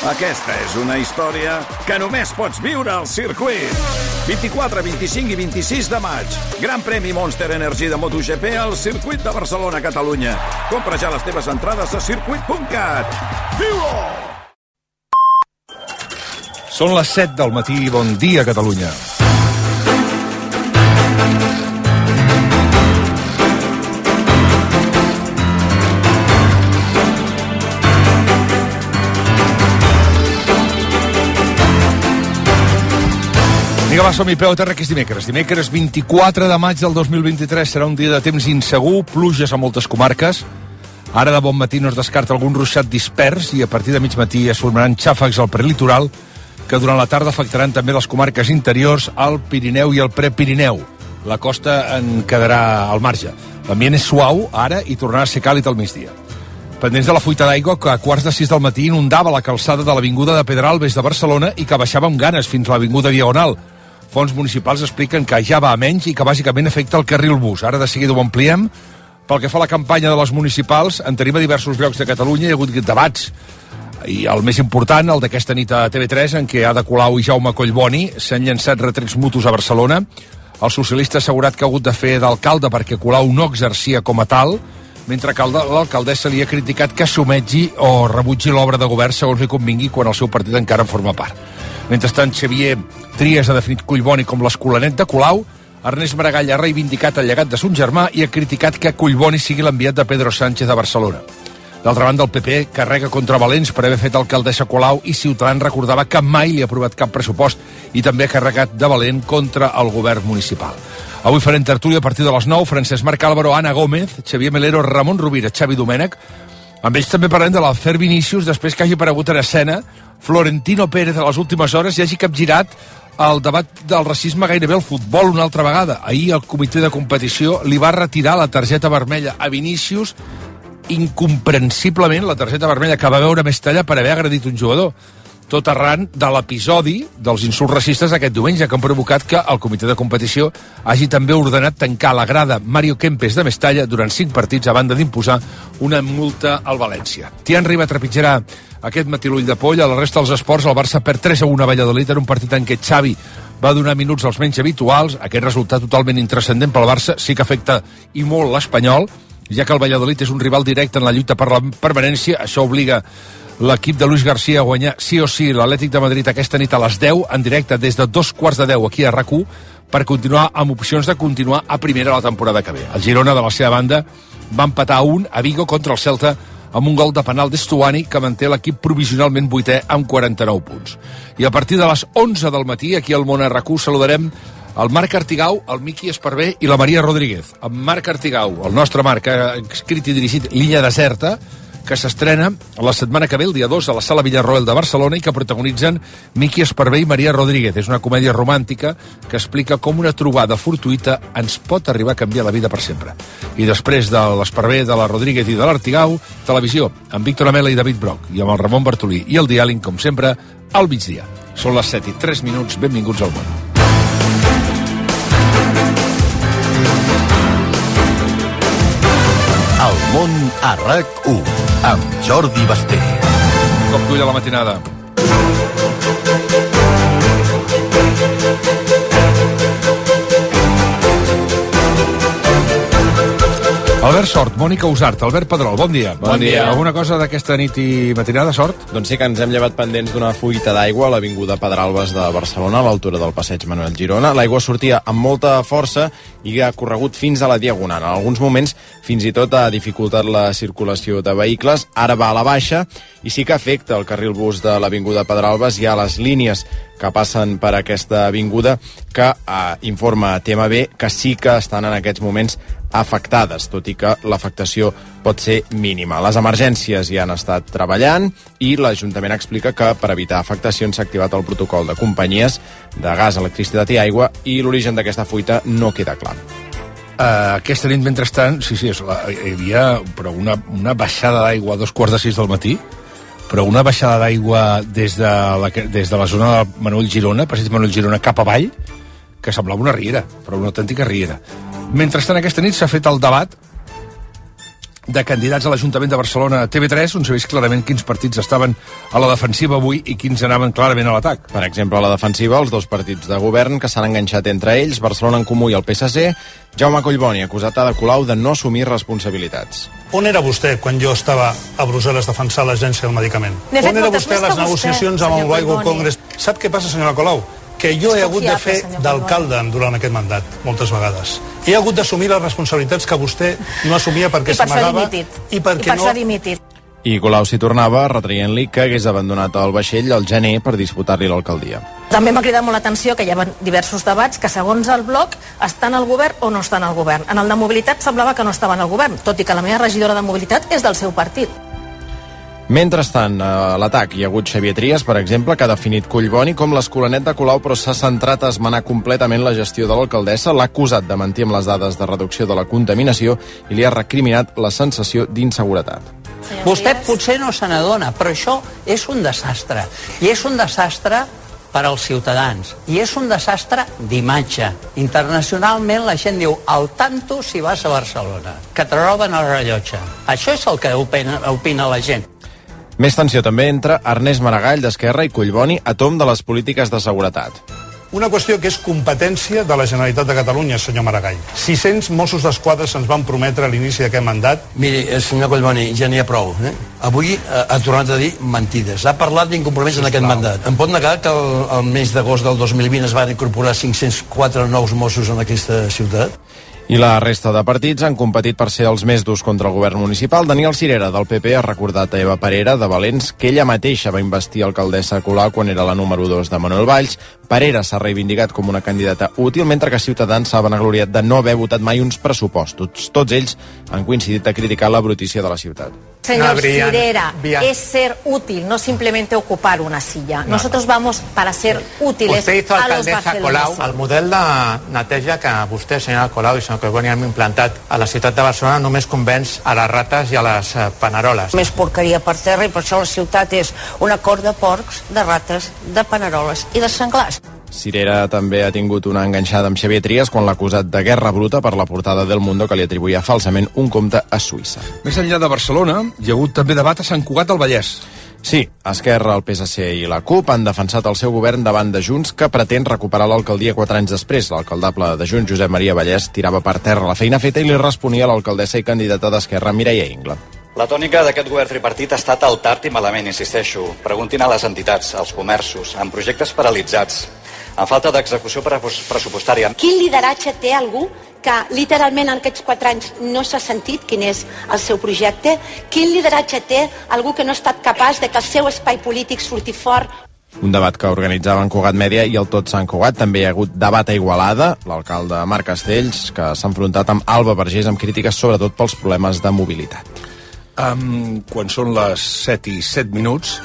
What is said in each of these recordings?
Aquesta és una història que només pots viure al circuit. 24, 25 i 26 de maig. Gran premi Monster Energy de MotoGP al circuit de Barcelona, Catalunya. Compra ja les teves entrades a circuit.cat. Viu-ho! Són les 7 del matí. Bon dia, Catalunya. Vinga, va, som-hi, peu a terra, que és dimecres. Dimecres 24 de maig del 2023 serà un dia de temps insegur, pluges a moltes comarques. Ara de bon matí no es descarta algun ruixat dispers i a partir de mig matí es formaran xàfecs al prelitoral que durant la tarda afectaran també les comarques interiors, el Pirineu i el Prepirineu. La costa en quedarà al marge. L'ambient és suau ara i tornarà a ser càlid al migdia. Pendents de la fuita d'aigua que a quarts de 6 del matí inundava la calçada de l'Avinguda de Pedralbes de Barcelona i que baixava amb ganes fins a l'Avinguda Diagonal. Fons municipals expliquen que ja va a menys i que bàsicament afecta el carril bus. Ara de seguida ho ampliem. Pel que fa a la campanya de les municipals, en tenim a diversos llocs de Catalunya, hi ha hagut debats. I el més important, el d'aquesta nit a TV3, en què Ada Colau i Jaume Collboni s'han llançat retrets mutus a Barcelona. El socialista ha assegurat que ha hagut de fer d'alcalde perquè Colau no exercia com a tal, mentre que l'alcaldessa li ha criticat que assumeixi o rebutgi l'obra de govern segons li convingui quan el seu partit encara en forma part. Mentrestant, Xavier Trias ha definit Collboni com l'escolanet de Colau, Ernest Maragall ha reivindicat el llegat de son germà i ha criticat que Collboni sigui l'enviat de Pedro Sánchez a Barcelona. D'altra banda, el PP carrega contra Valents per haver fet alcaldessa Colau i Ciutadans recordava que mai li ha aprovat cap pressupost i també ha carregat de valent contra el govern municipal. Avui farem tertúlia a partir de les 9, Francesc Marc Álvaro, Anna Gómez, Xavier Melero, Ramon Rovira, Xavi Domènech. Amb ells també parlem de l'Alfer Vinícius, després que hagi aparegut en escena Florentino Pérez a les últimes hores i hagi capgirat el debat del racisme gairebé al futbol una altra vegada. Ahir el comitè de competició li va retirar la targeta vermella a Vinícius, incomprensiblement la targeta vermella que va veure Mestalla per haver agredit un jugador. Tot arran de l'episodi dels insults racistes aquest diumenge, que han provocat que el comitè de competició hagi també ordenat tancar la grada Mario Kempes de Mestalla durant 5 partits a banda d'imposar una multa al València. Tian Riba trepitjarà aquest matí l'ull de poll. A la resta dels esports, el Barça perd 3-1 a Valladolid en un partit en què Xavi va donar minuts als menys habituals. Aquest resultat totalment intrascendent pel Barça sí que afecta i molt l'Espanyol, ja que el Valladolid és un rival directe en la lluita per la permanència. Això obliga l'equip de Luis García a guanyar sí o sí l'Atlètic de Madrid aquesta nit a les 10, en directe des de 2:15 aquí a RAC1, per continuar amb opcions de continuar a primera la temporada que ve. El Girona, de la seva banda, va empatar a 1 a Vigo contra el Celta amb un gol de penal d'Estuani que manté l'equip provisionalment 8è amb 49 punts. I a partir de les 11 del matí, aquí al Món a RAC1, saludarem el Marc Artigau, el Miqui Esparvé i la Maria Rodríguez. En Marc Artigau, el nostre Marc, ha escrit i dirigit L'Illa Deserta, que s'estrena la setmana que ve, el dia 2, a la Sala Villarroel de Barcelona i que protagonitzen Miqui Esparvé i Maria Rodríguez. És una comèdia romàntica que explica com una trobada fortuïta ens pot arribar a canviar la vida per sempre. I després de l'Esparvé, de la Rodríguez i de l'Artigau, televisió, amb Víctor Amela i David Broc, i amb el Ramon Bartolí i el Diàling, com sempre, al migdia. Són les 7:03, benvinguts al món. El món a RAC1 amb Jordi Basté. Un cop d'ull a la matinada. Albert Sort, Mònica Usart, Albert Pedrol, bon dia. Bon dia. Alguna cosa d'aquesta nit i matinada, Sort? Doncs sí que ens hem llevat pendents d'una fuita d'aigua a l'Avinguda Pedralbes de Barcelona, a l'altura del passeig Manuel Girona. L'aigua sortia amb molta força i ha corregut fins a la Diagonal. En alguns moments fins i tot ha dificultat la circulació de vehicles. Ara va a la baixa i sí que afecta el carril bus de l'Avinguda Pedralbes. Hi ha les línies que passen per aquesta avinguda que informa TMB que sí que estan en aquests moments afectades, tot i que l'afectació pot ser mínima. Les emergències hi han estat treballant i l'Ajuntament explica que per evitar afectacions s'ha activat el protocol de companyies de gas, electricitat i aigua i l'origen d'aquesta fuita no queda clar. Aquesta nit, mentrestant, hi havia una baixada d'aigua a 2:15 del matí, però una baixada d'aigua des de la zona de Manuel Girona, passeig Manuel Girona, cap avall, que semblava una riera, però una autèntica riera. Mentrestant, aquesta nit s'ha fet el debat de candidats a l'Ajuntament de Barcelona a TV3, on s'ha vist clarament quins partits estaven a la defensiva avui i quins anaven clarament a l'atac. Per exemple, a la defensiva, els dos partits de govern que s'han enganxat entre ells, Barcelona en Comú i el PSC, Jaume Collboni, acusat a Ada Colau de no assumir responsabilitats. On era vostè quan jo estava a Brussel·les defensant l'Agència del Medicament? On era vostè a les negociacions amb el Mobile World Congress? Sap què passa, senyora Colau? Que jo he hagut de fer d'alcalde durant aquest mandat, moltes vegades. He hagut d'assumir les responsabilitats que vostè no assumia perquè s'amagava i perquè no... I Colau s'hi tornava retraient-li que hagués abandonat el vaixell al gener per disputar-li l'alcaldia. També m'ha cridat molt l'atenció que hi ha diversos debats que, segons el bloc, estan al govern o no estan al govern. En el de mobilitat semblava que no estaven al govern, tot i que la meva regidora de mobilitat és del seu partit. Mentrestant, a l'atac hi ha hagut Xavier Trias, per exemple, que ha definit Collboni com l'escolanet de Colau, però s'ha centrat a esmenar completament la gestió de l'alcaldessa, l'ha acusat de mentir amb les dades de reducció de la contaminació i li ha recriminat la sensació d'inseguretat. Vostè potser no se n'adona, però això és un desastre. I és un desastre per als ciutadans. I és un desastre d'imatge. Internacionalment la gent diu al tanto si vas a Barcelona, que te roben el rellotge. Això és el que opina la gent. Més tensió també entre Ernest Maragall d'Esquerra i Collboni a tomb de les polítiques de seguretat. Una qüestió que és competència de la Generalitat de Catalunya, senyor Maragall. 600 Mossos d'Esquadra se'ns van prometre a l'inici d'aquest mandat. Miri, senyor Collboni, ja n'hi ha prou. Avui ha tornat a dir mentides. Ha parlat d'incompromisos en aquest mandat. Em pot negar que el mes d'agost del 2020 es van incorporar 504 nous Mossos en aquesta ciutat? I la resta de partits han competit per ser els més durs contra el govern municipal. Daniel Cirera, del PP, ha recordat a Eva Parera, de Valents, que ella mateixa va investir alcaldessa Colau quan era la número 2 de Manuel Valls. Parera s'ha reivindicat com una candidata útil, mentre que Ciutadans s'ha vanagloriat de no haver votat mai uns pressupostos. Tots ells han coincidit a criticar la brutícia de la ciutat. Señor Cirera, es ser útil, no simplemente ocupar una silla. Nosotros vamos para ser útiles a los barceloneses. El model de neteja que vostè, senyora Colau i senyor Collboni, han implantat a la ciutat de Barcelona només convenç a les rates i a les paneroles. Més porqueria per terra i per això la ciutat és una cort de porcs, de rates, de paneroles i de senglars. Cirera també ha tingut una enganxada amb Xavier Trias quan l'ha acusat de guerra bruta per la portada del Mundo que li atribuïa falsament un compte a Suïssa. Més enllà de Barcelona, hi ha hagut també debat a Sant Cugat del Vallès. Sí, Esquerra, el PSC i la CUP han defensat el seu govern davant de Junts, que pretén recuperar l'alcaldia 4 anys després. L'alcaldable de Junts, Josep Maria Vallès, tirava per terra la feina feta i li responia l'alcaldessa i candidata d'Esquerra, Mireia Ingla. La tònica d'aquest govern tripartit ha estat el tard i malament, insisteixo. Preguntin a les entitats, als comerços, amb projectes paralitzats, amb falta d'execució pressupostària. Quin lideratge té algú que literalment en aquests 4 anys no s'ha sentit quin és el seu projecte? Quin lideratge té algú que no ha estat capaç de que el seu espai polític surti fort? Un debat que organitzaven Cugat Mèdia i el Tot Sant Cugat. També hi ha hagut debat a Igualada, l'alcalde Marc Castells, que s'ha enfrontat amb Alba Vergés amb crítiques sobretot pels problemes de mobilitat. Quan són les 7 i 7 minuts,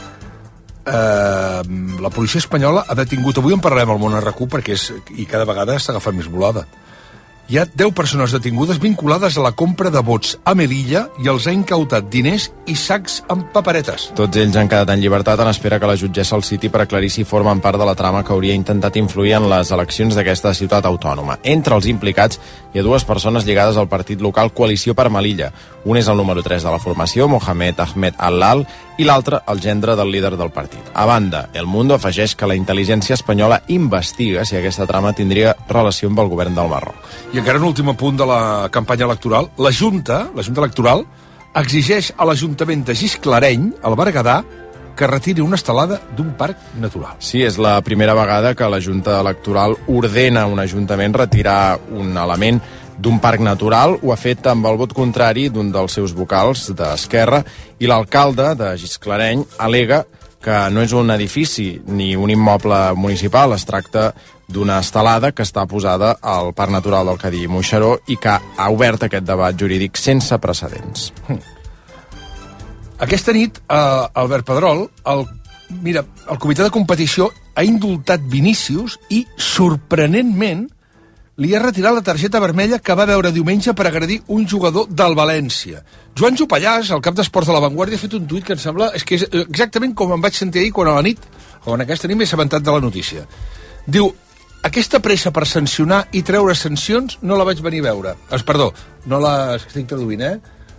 la policia espanyola ha detingut, avui en parlarem al Món RQ perquè i cada vegada està agafant més volada. Hi ha 10 persones detingudes vinculades a la compra de vots a Melilla i els ha incautat diners i sacs amb paperetes. Tots ells han quedat en llibertat en espera que la jutgessa el citi per aclarir si formen part de la trama que hauria intentat influir en les eleccions d'aquesta ciutat autònoma. Entre els implicats hi ha 2 persones lligades al partit local Coalició per Melilla. Un és el número 3 de la formació, Mohamed Ahmed Al-Lal, i l'altre el gendre del líder del partit. A banda, El Mundo afegeix que la intel·ligència espanyola investiga si aquesta trama tindria relació amb el govern del Marroc. I encara un últim punt de la campanya electoral. La Junta Electoral exigeix a l'Ajuntament de Gisclareny, al Berguedà, que retiri una estelada d'un parc natural. Sí, és la primera vegada que la Junta Electoral ordena a un ajuntament retirar un element d'un parc natural. Ho ha fet amb el vot contrari d'un dels seus vocals d'Esquerra, i l'alcalde de Gisclareny al·lega que no és un edifici ni un immoble municipal, es tracta d'una estelada que està posada al Parc Natural del Cadí-Moixeró i que ha obert aquest debat jurídic sense precedents. Aquesta nit, Albert Pedrol, el comitè de competició ha indultat Vinícius i, sorprenentment, li ha retirat la targeta vermella que va veure diumenge per agredir un jugador del València. Joan Jopallàs, el cap d'esports de La Vanguardia, ha fet un tuit que em sembla és que és exactament com em vaig sentir ahir quan a la nit, o en aquesta nit m'he assabentat de la notícia. Diu, aquesta pressa per sancionar i treure sancions no la vaig venir a veure. Perdó, no la estic traduint,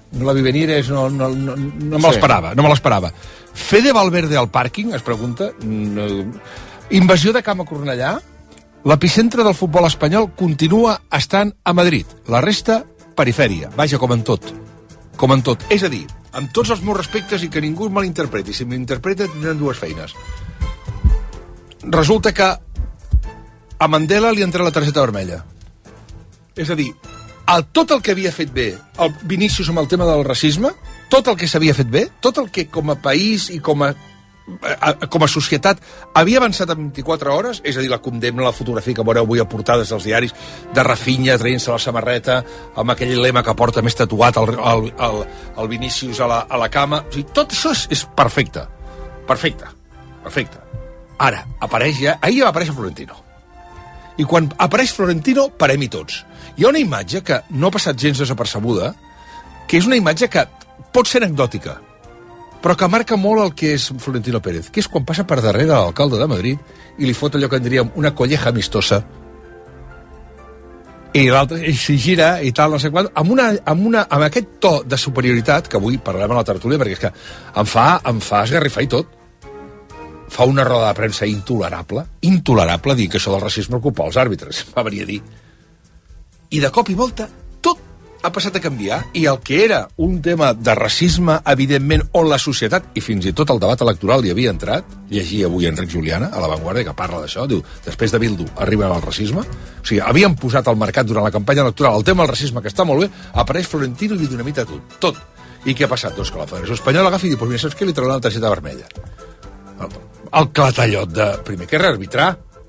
No la vi venir, no me l'esperava, no me l'esperava. Fede Valverde al pàrquing, es pregunta. Invasió de camp a Cornellà. L'epicentre del futbol espanyol continua estant a Madrid. La resta, perifèria. Vaja, com en tot. Com en tot. És a dir, amb tots els meus respectes i que ningú es malinterpreti. Si m'interpreta, tindran dues feines. Resulta que a Mandela li entra la targeta vermella. És a dir, tot el que havia fet bé el Vinícius amb el tema del racisme, tot el que s'havia fet bé, tot el que com a país i com a societat havia avançat en 24 hores, és a dir, la condemna, la fotografia que veureu avui a portades dels diaris de Rafinha traient-se la samarreta amb aquell lema que porta més tatuat el Vinícius a la cama. O sigui, tot això és perfecte. Perfecte. Ara, ahir va aparèixer Florentino. I quan apareix Florentino, parem-hi tots. Hi ha una imatge que no ha passat gens desapercebuda, que és una imatge que pot ser anecdòtica, però que marca molt el que és Florentino Pérez, que és quan passa per darrere l'alcalde de Madrid i li fot allò que en diríem una colleja amistosa, i l'altre s'hi gira i tal, no sé quant, amb aquest to de superioritat, que avui parlarem a la tertúlia, perquè és que em fa esgarrifar i tot. Fa una roda de premsa intolerable dir que això del racisme el culpa als àrbitres, va venir a dir. I de cop i volta tot ha passat a canviar, i el que era un tema de racisme, evidentment, on la societat, i fins i tot el debat electoral hi havia entrat, llegia avui Enric Juliana, a La Vanguardia, que parla d'això, diu, després de Bildu arriben al racisme, o sigui, havien posat al mercat durant la campanya electoral el tema del racisme, que està molt bé, apareix Florentino i li dinamita tot. I què ha passat? Doncs que la Federació Espanyola agafi i diu, mira, saps què? Li trauran la targeta vermella. El clatallot de... Primer que rearbitrar,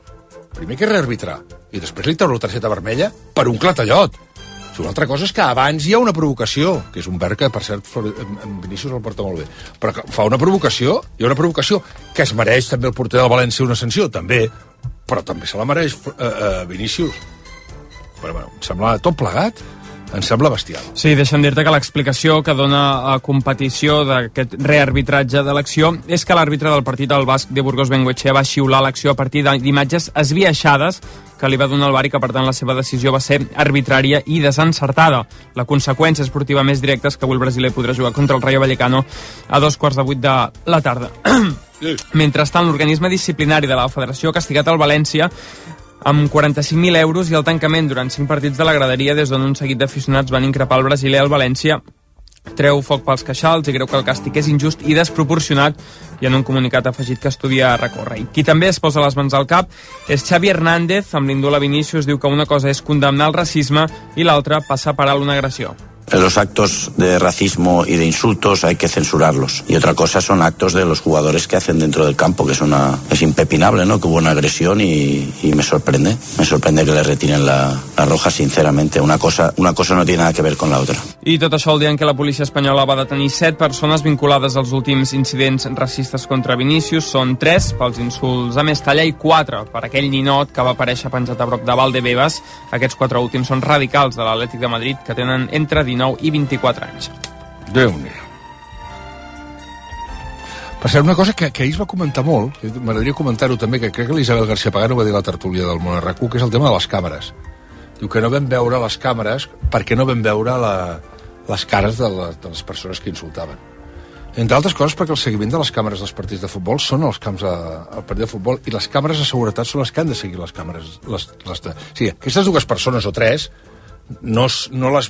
i després li treu la targeta vermella per un clatallot. Una altra cosa és que abans hi ha una provocació, que és un verb que, per cert, en Vinícius el porta molt bé, però que fa una provocació, hi ha una provocació que es mereix també el porter del València una sanció, també, però també se la mereix Vinícius. Però, bueno, em sembla tot plegat, em sembla bestial. Sí, deixa'm dir-te que l'explicació que dona a competició d'aquest rearbitratge de l'acció és que l'àrbitre del partit del Basc de Burgos Bengoechea va xiular l'acció a partir d'imatges esbiaixades que li va donar el VAR i que, per tant, la seva decisió va ser arbitrària i desencertada. La conseqüència esportiva més directa és que avui el brasiler podrà jugar contra el Rayo Vallecano a 7:45 de la tarda. Mentrestant, l'organisme disciplinari de la Federació ha castigat el València amb 45.000 euros i el tancament durant 5 partits de la graderia, des d'on un seguit d'aficionats van increpar el brasiler al València. Treu foc pels queixals i creu que el càstig és injust i desproporcionat, i en un comunicat ha afegit que estudia recórrer. I qui també es posa les mans al cap és Xavi Hernández, amb l'indult a Vinícius. Diu que una cosa és condemnar el racisme i l'altra passar per alt una agressió. Los actos de racismo y de insultos hay que censurarlos. Y otra cosa son actos de los jugadores que hacen dentro del campo, que es impepinable, ¿no? Que hubo una agresión y me sorprende. Me sorprende que le retiren la roja, sinceramente. Una cosa no tiene nada que ver con la otra. I tot això el dia en què la policia espanyola va detenir 7 persones vinculades als últims incidents racistes contra Vinícius. Són 3 pels insults a Mestalla i 4 per aquell ninot que va aparèixer penjat a prop de Valdebebas. Aquests 4 últims són radicals de l'Atlètic de Madrid, que tenen entre 19 i 24 anys. Déu-n'hi-do. Per ser una cosa que ahir es va comentar molt, m'agradaria comentar-ho també, que crec que l'Isabel García Pagano va dir a la tertúlia del Món RQ, que és el tema de les càmeres. Diu que no vam veure les càmeres perquè no vam veure les cares de les persones que insultaven. Entre altres coses perquè el seguiment de les càmeres dels partits de futbol són els camps al partit de futbol, i les càmeres de seguretat són les que han de seguir les càmeres. O sigui, aquestes dues persones o 3 no les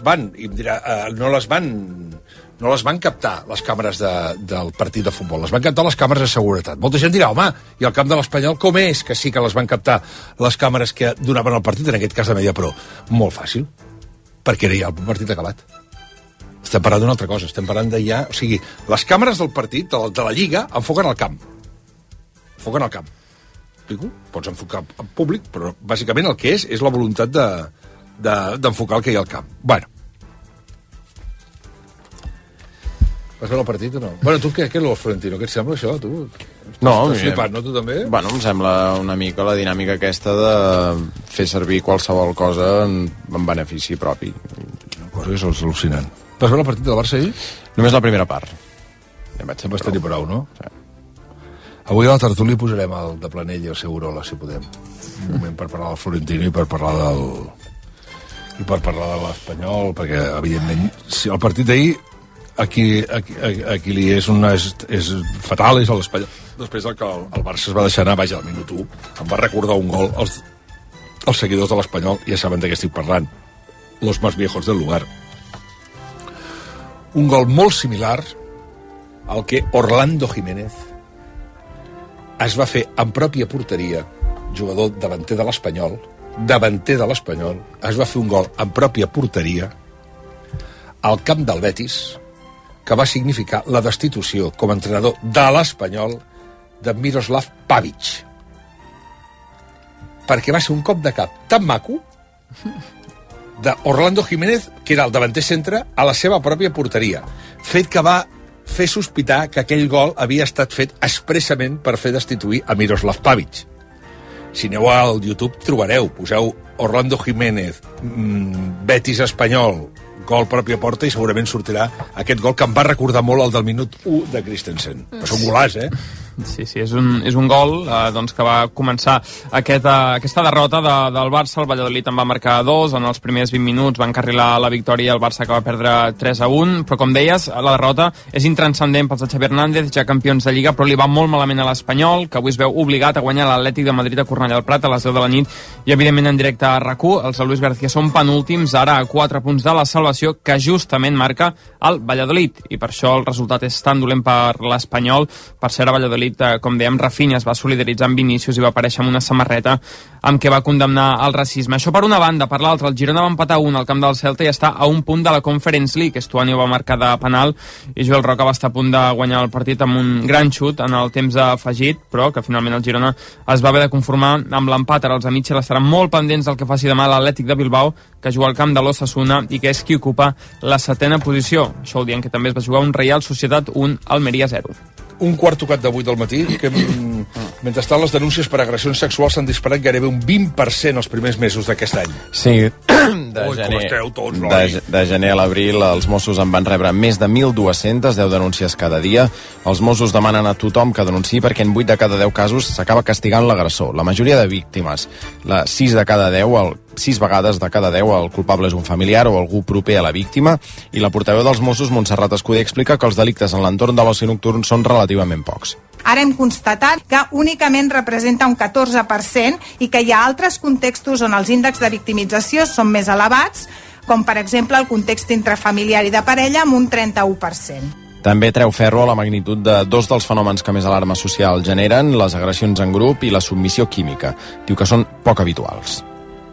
van captar les càmeres del partit de futbol, les van captar les càmeres de seguretat. Molta gent dirà, home, i el camp de l'Espanyol com és que sí que les van captar les càmeres que donaven el partit, en aquest cas de Mediapro? Molt fàcil, perquè era ja el partit acabat. Estem parlant d'una altra cosa, estem parlant de ja... O sigui, les càmeres del partit, de la Lliga, enfoquen al camp. Enfoquen al camp. Explico? Pots enfocar en públic, però bàsicament el que és la voluntat d'enfocar el que hi ha al camp. Bueno. Vas veure el partit o no? Bueno, tu què és el Florentino? Què et sembla això, tu? No, t'has flipat, no, tu també? Bueno, em sembla una mica la dinàmica aquesta de fer servir qualsevol cosa en benefici propi. Una cosa que és al·lucinant. Vas veure el partit del Barça ahir? Només la primera part. Ja vaig tenir prou, no? Sí. Avui a la tertúlia posarem el de Planell i el seu Urola, si podem. Un moment per parlar del Florentino i per parlar de l'Espanyol, perquè, evidentment, si el partit d'ahir aquí li és fatal, és l'Espanyol. Després que el Barça es va deixar anar, vaja, al minut 1, em va recordar un gol els seguidors de l'Espanyol, ja saben de què estic parlant, los más viejos del lugar. Un gol molt similar al que Orlando Jiménez es va fer en pròpia porteria, jugador davanter de l'Espanyol, es va fer un gol en pròpia porteria al camp del Betis, que va significar la destitució com a entrenador de l'Espanyol de Miroslav Pavic. Perquè va ser un cop de cap tan maco d'Orlando Jiménez, que era el davanter centre, a la seva pròpia porteria. Fet que va fer sospitar que aquell gol havia estat fet expressament per fer destituir a Miroslav Pavic. Si aneu al YouTube trobareu, poseu Orlando Jiménez, Betis Espanyol, gol pròpia porta, i segurament sortirà aquest gol que em va recordar molt el del minut 1 de Christensen. Però és un golàs, Sí, és un gol que va començar aquesta derrota del Barça. El Valladolid en va marcar 2, en els primers 20 minuts va encarrilar la victòria i el Barça que va perdre 3-1, però com deies, la derrota és intranscendent pels de Xavi Hernández, ja campions de Lliga, però li va molt malament a l'Espanyol, que avui es veu obligat a guanyar l'Atlètic de Madrid a Cornellà del Prat a les 10 de la nit i evidentment en directe a RAC1. Els de Luis García són penúltims, ara a 4 punts de la salvació, que justament marca el Valladolid, i per això el resultat és tan dolent per l'Espanyol. Per cert, a Valladolid, com dèiem, Rafinha es va solidaritzar amb Vinícius i va aparèixer amb una samarreta amb què va condemnar el racisme. Això per una banda. Per l'altra, el Girona va empatar 1 al camp del Celta i està a un punt de la Conference League. Estuani va marcar de penal i Joel Roca va estar a punt de guanyar el partit amb un gran xut en el temps afegit, però que finalment el Girona es va haver de conformar amb l'empat. Ara els de Mitchell estaran molt pendents del que faci demà l'Atlètic de Bilbao, que juga al camp de l'Osasuna i que és qui ocupa la 7ª posició. Això ho dient que també es va jugar un Real Societat 1, Almeria 0. Un quart tocat de 8 del matí, que mentrestant les denúncies per agressions sexuals s'han disparat gairebé un 20% els primers mesos d'aquest any. Sí, de gener a l'abril els Mossos en van rebre més de 1.200, 10 denúncies cada dia. Els Mossos demanen a tothom que denunciï perquè en 8 de cada 10 casos s'acaba castigant l'agressor. La majoria de víctimes, 6 vegades de cada 10, el culpable és un familiar o algú proper a la víctima, i la portaveu dels Mossos, Montserrat Escudé, explica que els delictes en l'entorn de l'oci nocturn són relativament pocs. Ara hem constatat que únicament representa un 14% i que hi ha altres contextos on els índexs de victimització són més elevats, com per exemple el context intrafamiliar i de parella, amb un 31%. També treu ferro a la magnitud de 2 dels fenòmens que més alarma social generen, les agressions en grup i la submissió química. Diu que són poc habituals.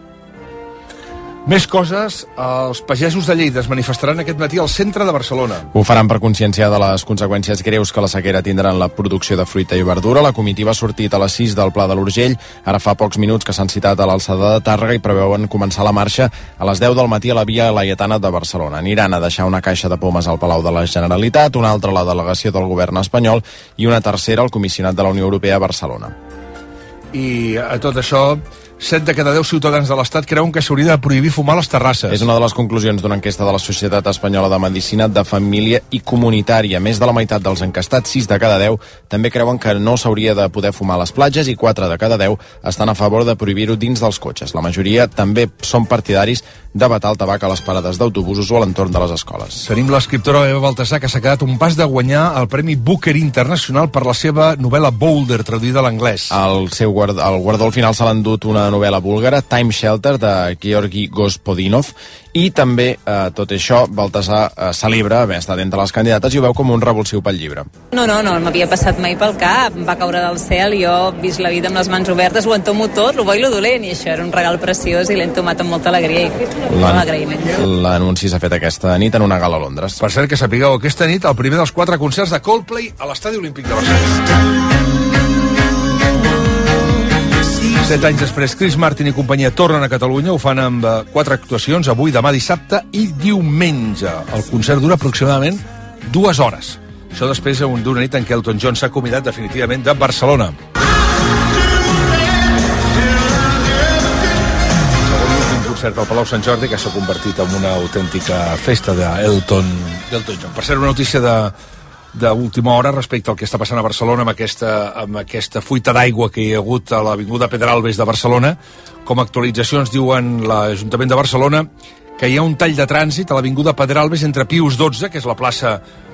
Més coses, els pagesos de Lleida es manifestaran aquest matí al centre de Barcelona. Ho faran per conscienciar de les conseqüències greus que la sequera tindrà en la producció de fruita i verdura. La comitiva ha sortit a les 6 del Pla de l'Urgell. Ara fa pocs minuts que s'han citat a l'alçada de Tàrrega i preveuen començar la marxa a les 10 del matí a la via Laietana de Barcelona. Aniran a deixar una caixa de pomes al Palau de la Generalitat, una altra a la delegació del govern espanyol i una tercera al comissionat de la Unió Europea a Barcelona. I a tot això, 7 de cada 10 ciutadans de l'Estat creuen que s'hauria de prohibir fumar a les terrasses. És una de les conclusions d'una enquesta de la Societat Espanyola de Medicina de Família i Comunitària. Més de la meitat dels enquestats, 6 de cada 10, també creuen que no s'hauria de poder fumar a les platges i 4 de cada 10 estan a favor de prohibir-ho dins dels cotxes. La majoria també són partidaris de vetar el tabac a les parades d'autobusos o a l'entorn de les escoles. Tenim l'escriptora Eva Baltasar, que s'ha quedat un pas de guanyar el Premi Booker Internacional per la seva novel·la Boulder, traduïda a l'anglès. El guardó al final se l'ha endut una novel·la búlgara, Time Shelter, de Georgi Gospodinov, i també, tot això, Baltasar celebra haver estat entre les candidates i ho veu com un revulsiu pel llibre. No m'havia passat mai pel cap, em va caure del cel i jo he vist la vida amb les mans obertes, ho entomo tot, lo bo i lo dolent, i això era un regal preciós i l'he entomat amb molta alegria i molt agraïment. L'anunci s'ha fet aquesta nit en una gala a Londres. Per cert, que sapigueu, aquesta nit el primer dels 4 concerts de Coldplay a l'Estadi Olímpic de Barcelona. 7 anys després, Chris Martin i companyia tornen a Catalunya, ho fan amb 4 actuacions, avui, demà dissabte i diumenge. El concert dura aproximadament 2 hores. Això després d'una nit en què Elton John s'ha acomiadat definitivament de Barcelona. Segon concert al Palau Sant Jordi, que s'ha convertit en una autèntica festa d'Elton John. Per cert, una notícia d'última hora respecte al que està passant a Barcelona amb aquesta fuita d'aigua que hi ha hagut a l'avinguda Pedralbes de Barcelona. Com a actualitzacions diuen l'Ajuntament de Barcelona que hi ha un tall de trànsit a l'avinguda Pedralbes entre Pius XII, que és la plaça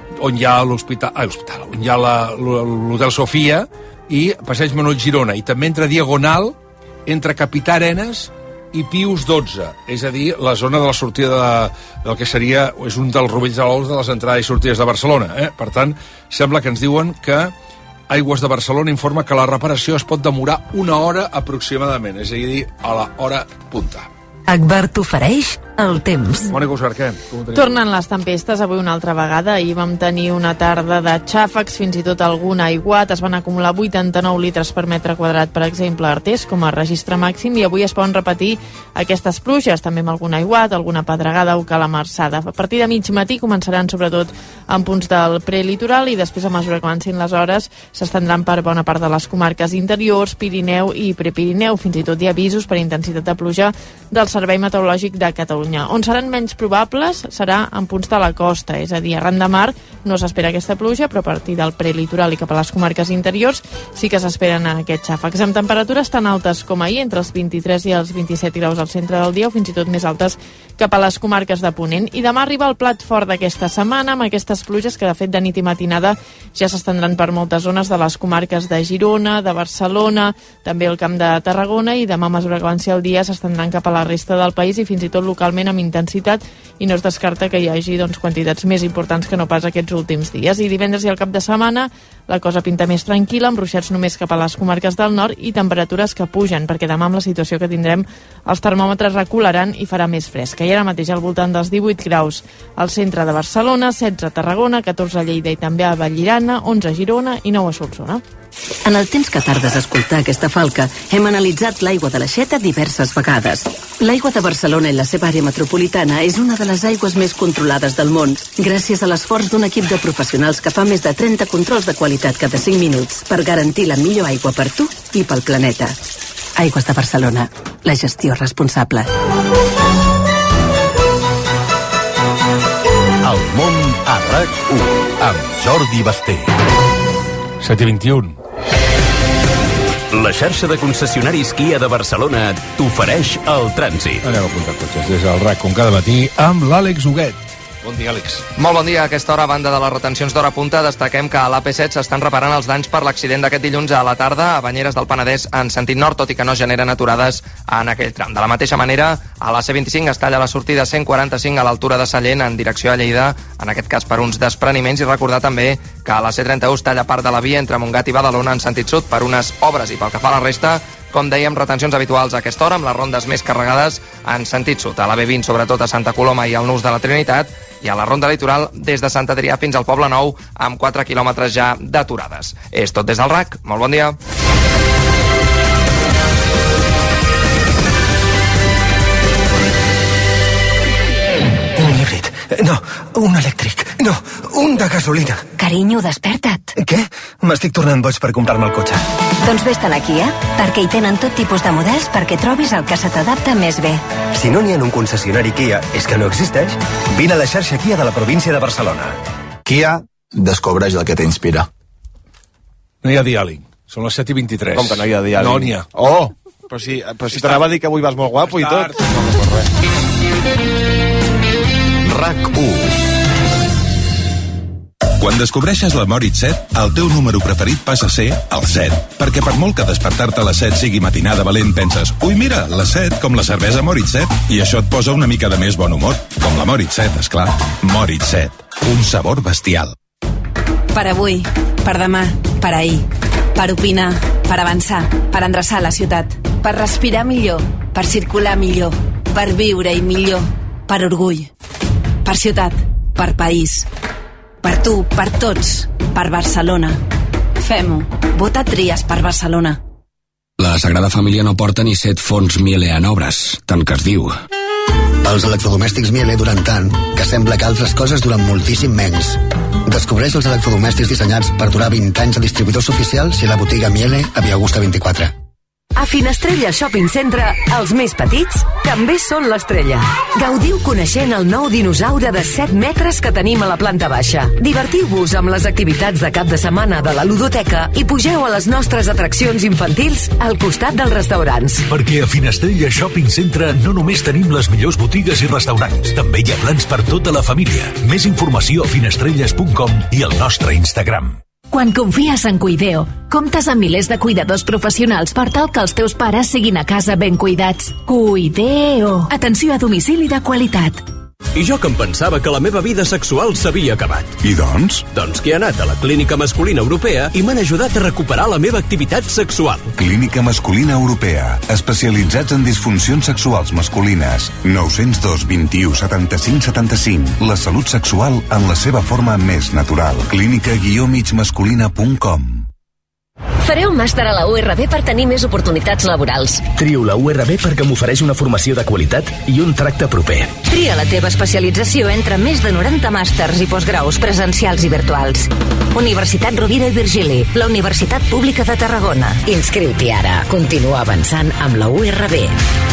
on hi ha l'hospital, on hi ha l'Hotel Sofia i Passeig Manuel Girona, i també entre Diagonal, entre Capità Arenas i Pius XII, és a dir, la zona de la sortida del que seria, és un dels rovells de l'ous de les entrades i sortides de Barcelona. Per tant, sembla que ens diuen que Aigües de Barcelona informa que la reparació es pot demorar 1 hora aproximadament, és a dir, a la hora punta. Agbar t'ofereix el temps. Mònica Usar, què? Tornen les tempestes avui una altra vegada. Ahir vam tenir una tarda de xàfecs, fins i tot algun aiguat. Es van acumular 89 litres per metre quadrat, per exemple, a Artés, com a registre màxim, i avui es poden repetir aquestes pluges, també amb algun aiguat, alguna pedregada o calamarsada. A partir de mig matí començaran sobretot en punts del prelitoral i després, a mesura que avancin les hores, s'estendran per bona part de les comarques interiors, Pirineu i Prepirineu. Fins i tot hi ha avisos per intensitat de pluja del Servei Meteorològic de Catalunya. On seran menys probables serà en punts de la costa, és a dir, arran de mar no s'espera aquesta pluja, però a partir del prelitoral i cap a les comarques interiors sí que s'esperen aquests xàfecs, amb temperatures tan altes com ahir, entre els 23 i els 27 graus al centre del dia, o fins i tot més altes cap a les comarques de Ponent. I demà arriba el plat fort d'aquesta setmana, amb aquestes pluges que de fet de nit i matinada ja s'estendran per moltes zones de les comarques de Girona, de Barcelona, també el Camp de Tarragona, i demà, a mesura que avanci el dia, s'estendran cap a la resta del país i fins i tot localment amb intensitat, i no es descarta que hi hagi quantitats més importants que no pas aquests últims dies. I divendres i el cap de setmana la cosa pinta més tranquil·la, amb ruixats només cap a les comarques del nord i temperatures que pugen, perquè demà amb la situació que tindrem els termòmetres recularan i farà més fresca. I ara mateix al voltant dels 18 graus al centre de Barcelona, 16 a Tarragona, 14 a Lleida i també a Vallirana, 11 a Girona i 9 a Solsona. En el temps que tardes a escoltar aquesta falca, hem analitzat l'aigua de l'Aixeta diverses vegades. L'aigua de Barcelona i la seva àrea metropolitana és una de les aigües més controlades del món, gràcies a l'esforç d'un equip de professionals que fa més de 30 controls de qualitat cada 5 minuts per garantir la millor aigua per tu i pel planeta. Aigües de Barcelona, la gestió responsable. El món a RAC1 amb Jordi Basté. 7:21. La xarxa de concessionaris Kia de Barcelona t'ofereix el trànsit. Anem a apuntar cotxes des del RAC, com cada matí, amb l'Àlex Huguet. Bon dia, Àlex. Molt bon dia. A aquesta hora, a banda de les retencions d'hora punta, destaquem que a l'AP7 s'estan reparant els danys per l'accident d'aquest dilluns a la tarda a Banyeres del Penedès en sentit nord, tot i que no generen aturades en aquell tram. De la mateixa manera, a la C25 es talla la sortida 145 a l'altura de Sallent en direcció a Lleida, en aquest cas per uns despreniments, i recordar també que a la C31 es talla part de la via entre Montgat i Badalona en sentit sud per unes obres, i pel que fa a la resta, com dèiem, retencions habituals a aquesta hora, amb les rondes més carregades en sentit sud. A la B20, sobretot a Santa Coloma i al Nus de la Trinitat, i a la ronda litoral des de Sant Adrià fins al Poble Nou, amb 4 quilòmetres ja d'aturades. És tot des del RAC. Molt bon dia. Un híbrid. No, un elèctric. No, un de gasolina. Carinyo, desperta't. Què? M'estic tornant boig per comprar-me el cotxe. Doncs vés-te'n a Kia, perquè hi tenen tot tipus de models perquè trobis el que se t'adapta més bé. Si no n'hi ha en un concessionari Kia, és que no existeix. Vine a la xarxa Kia de la província de Barcelona. Kia, descobreix el que t'inspira. No hi ha diàleg. Són les 7:23. Com que no hi ha diàleg? No n'hi ha. Oh, però si t'anava a dir que avui vas molt guapo i tot. RAC1. Quan descobreixes la Moritz 7, el teu número preferit passa a ser el 7. Perquè per molt que despertar-te a les 7 sigui matinada valent, penses, ui mira, la 7, com la cervesa Moritz 7. I això et posa una mica de més bon humor. Com la Moritz 7, esclar. Moritz 7. Un sabor bestial. Per avui, per demà, per ahir. Per opinar, per avançar, per endreçar la ciutat. Per respirar millor, per circular millor, per viure-hi millor, per orgull. Per ciutat, per país. Per tu, per tots, per Barcelona. Fem-ho. Vota Tries per Barcelona. La Sagrada Família no porta ni 7 fons Miele en obres, tant que es diu. Els electrodomèstics Miele duren tant que sembla que altres coses duren moltíssim menys. Descobreix els electrodomèstics dissenyats per durar 20 anys a distribuïdors oficials i a la botiga Miele a Via Augusta 24. A Finestrella Shopping Centre, els més petits també són l'estrella. Gaudiu coneixent el nou dinosaure de 7 metres que tenim a la planta baixa. Divertiu-vos amb les activitats de cap de setmana de la ludoteca i pugeu a les nostres atraccions infantils al costat dels restaurants. Perquè a Finestrella Shopping Centre no només tenim les millors botigues i restaurants, també hi ha plans per tota la família. Més informació a finestrelles.com i al nostre Instagram. Quan confies en Cuideo, comptes amb milers de cuidadors professionals per tal que els teus pares siguin a casa ben cuidats. Cuideo. Atenció a domicili de qualitat. I jo que em pensava que la meva vida sexual s'havia acabat. I doncs? Doncs que he anat a la Clínica Masculina Europea i m'han ajudat a recuperar la meva activitat sexual. Clínica Masculina Europea. Especialitzats en disfuncions sexuals masculines. 902 21 75 75. La salut sexual en la seva forma més natural. clínica-migmasculina.com. Faré un màster a la URB per tenir més oportunitats laborals. Trio la URB perquè m'ofereix una formació de qualitat i un tracte proper. Tria la teva especialització entre més de 90 màsters i postgraus presencials i virtuals. Universitat Rovira i Virgili, la Universitat Pública de Tarragona. Inscriu-t'hi ara. Continua avançant amb la URB.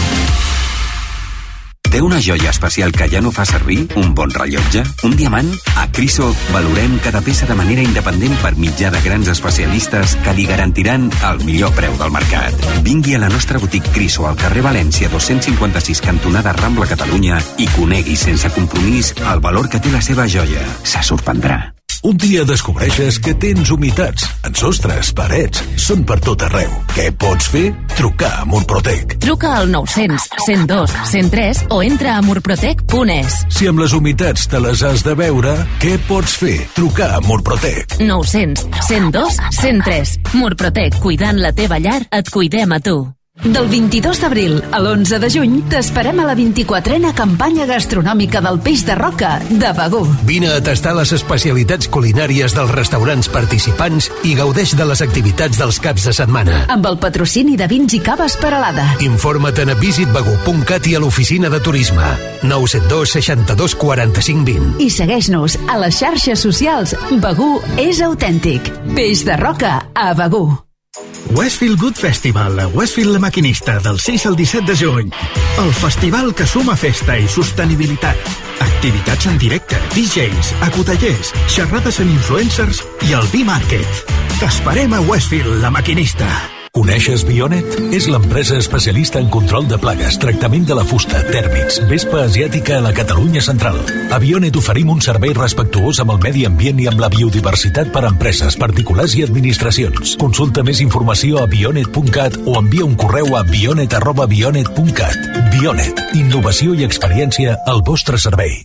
Té una joia especial que ja no fa servir? Un bon rellotge? Un diamant? A Criso valorem cada peça de manera independent per mitjà de grans especialistes que li garantiran el millor preu del mercat. Vingui a la nostra botiga Criso al carrer València 256 cantonada Rambla Catalunya i conegui sense compromís el valor que té la seva joia. Se sorprendrà. Un dia descobreixes que tens humitats en sostres, parets, són per tot arreu. Què pots fer? Trucar a Murprotec. Truca al 900 102 103 o entra a murprotec.es. Si amb les humitats te les has de veure, què pots fer? Trucar a Murprotec. 900 102 103. Murprotec, cuidant la teva llar, et cuidem a tu. Del 22 d'abril a l'11 de juny t'esperem a la 24a campanya gastronòmica del peix de roca de Begur. Vine a tastar les especialitats culinàries dels restaurants participants i gaudeix de les activitats dels caps de setmana. Amb el patrocini de vins i caves Peralada. Informa't a visitbegur.cat i a l'oficina de turisme. 972 62 45 20. I segueix-nos a les xarxes socials. Begur és autèntic. Peix de roca a Begur. Westfield Good Festival a Westfield La Maquinista del 6 al 17 de juny. El festival que suma festa i sostenibilitat. Activitats en directe, DJs, acotallers, xerrades amb influencers i el B-Market. T'esperem a Westfield La Maquinista. Coneixes Bionet? És l'empresa especialista en control de plagues, tractament de la fusta, tèrmits, vespa asiàtica a la Catalunya central. A Bionet oferim un servei respectuós amb el medi ambient i amb la biodiversitat per a empreses, particulars i administracions. Consulta més informació a bionet.cat o envia un correu a bionet@bionet.cat. Bionet, innovació i experiència al vostre servei.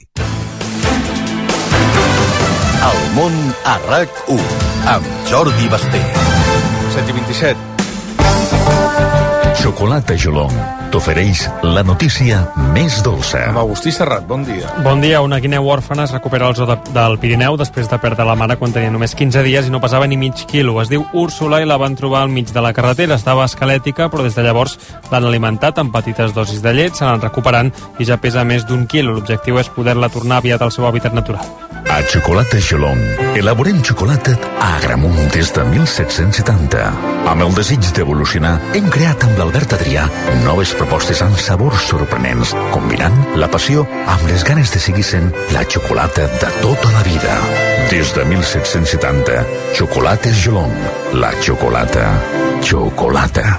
El món a RAC1 amb Jordi Basté. 7:27. Xocolata Jolong t'ofereix la notícia més dolça. Amb Agustí Serrat, bon dia. Bon dia. Una guineu òrfana es recupera al zoo del Pirineu després de perdre la mare quan tenia només 15 dies i no pesava ni mig quilo. Es diu Úrsula i la van trobar al mig de la carretera. Estava esquelètica, però des de llavors l'han alimentat amb petites dosis de llet, se l'han recuperant i ja pesa més d'1 quilo. L'objectiu és poder-la tornar aviat al seu hàbitat natural. A Xocolata Jolong elaborem xocolata a Agramunt des de 1770. Amb el desig d'evolucionar, hem creat amb l'Albert Adrià noves propostes amb sabors sorprenents, combinant la passió amb les ganes de seguir sent la xocolata de tota la vida. Des de 1770, Xocolates Jolong. La xocolata. Xocolata.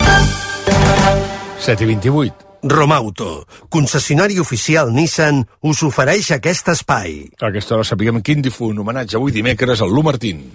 7:28. Romauto, concessionari oficial Nissan, us ofereix aquest espai. A aquesta hora sapiguem quin difunt homenatge avui dimecres al Lu Martín.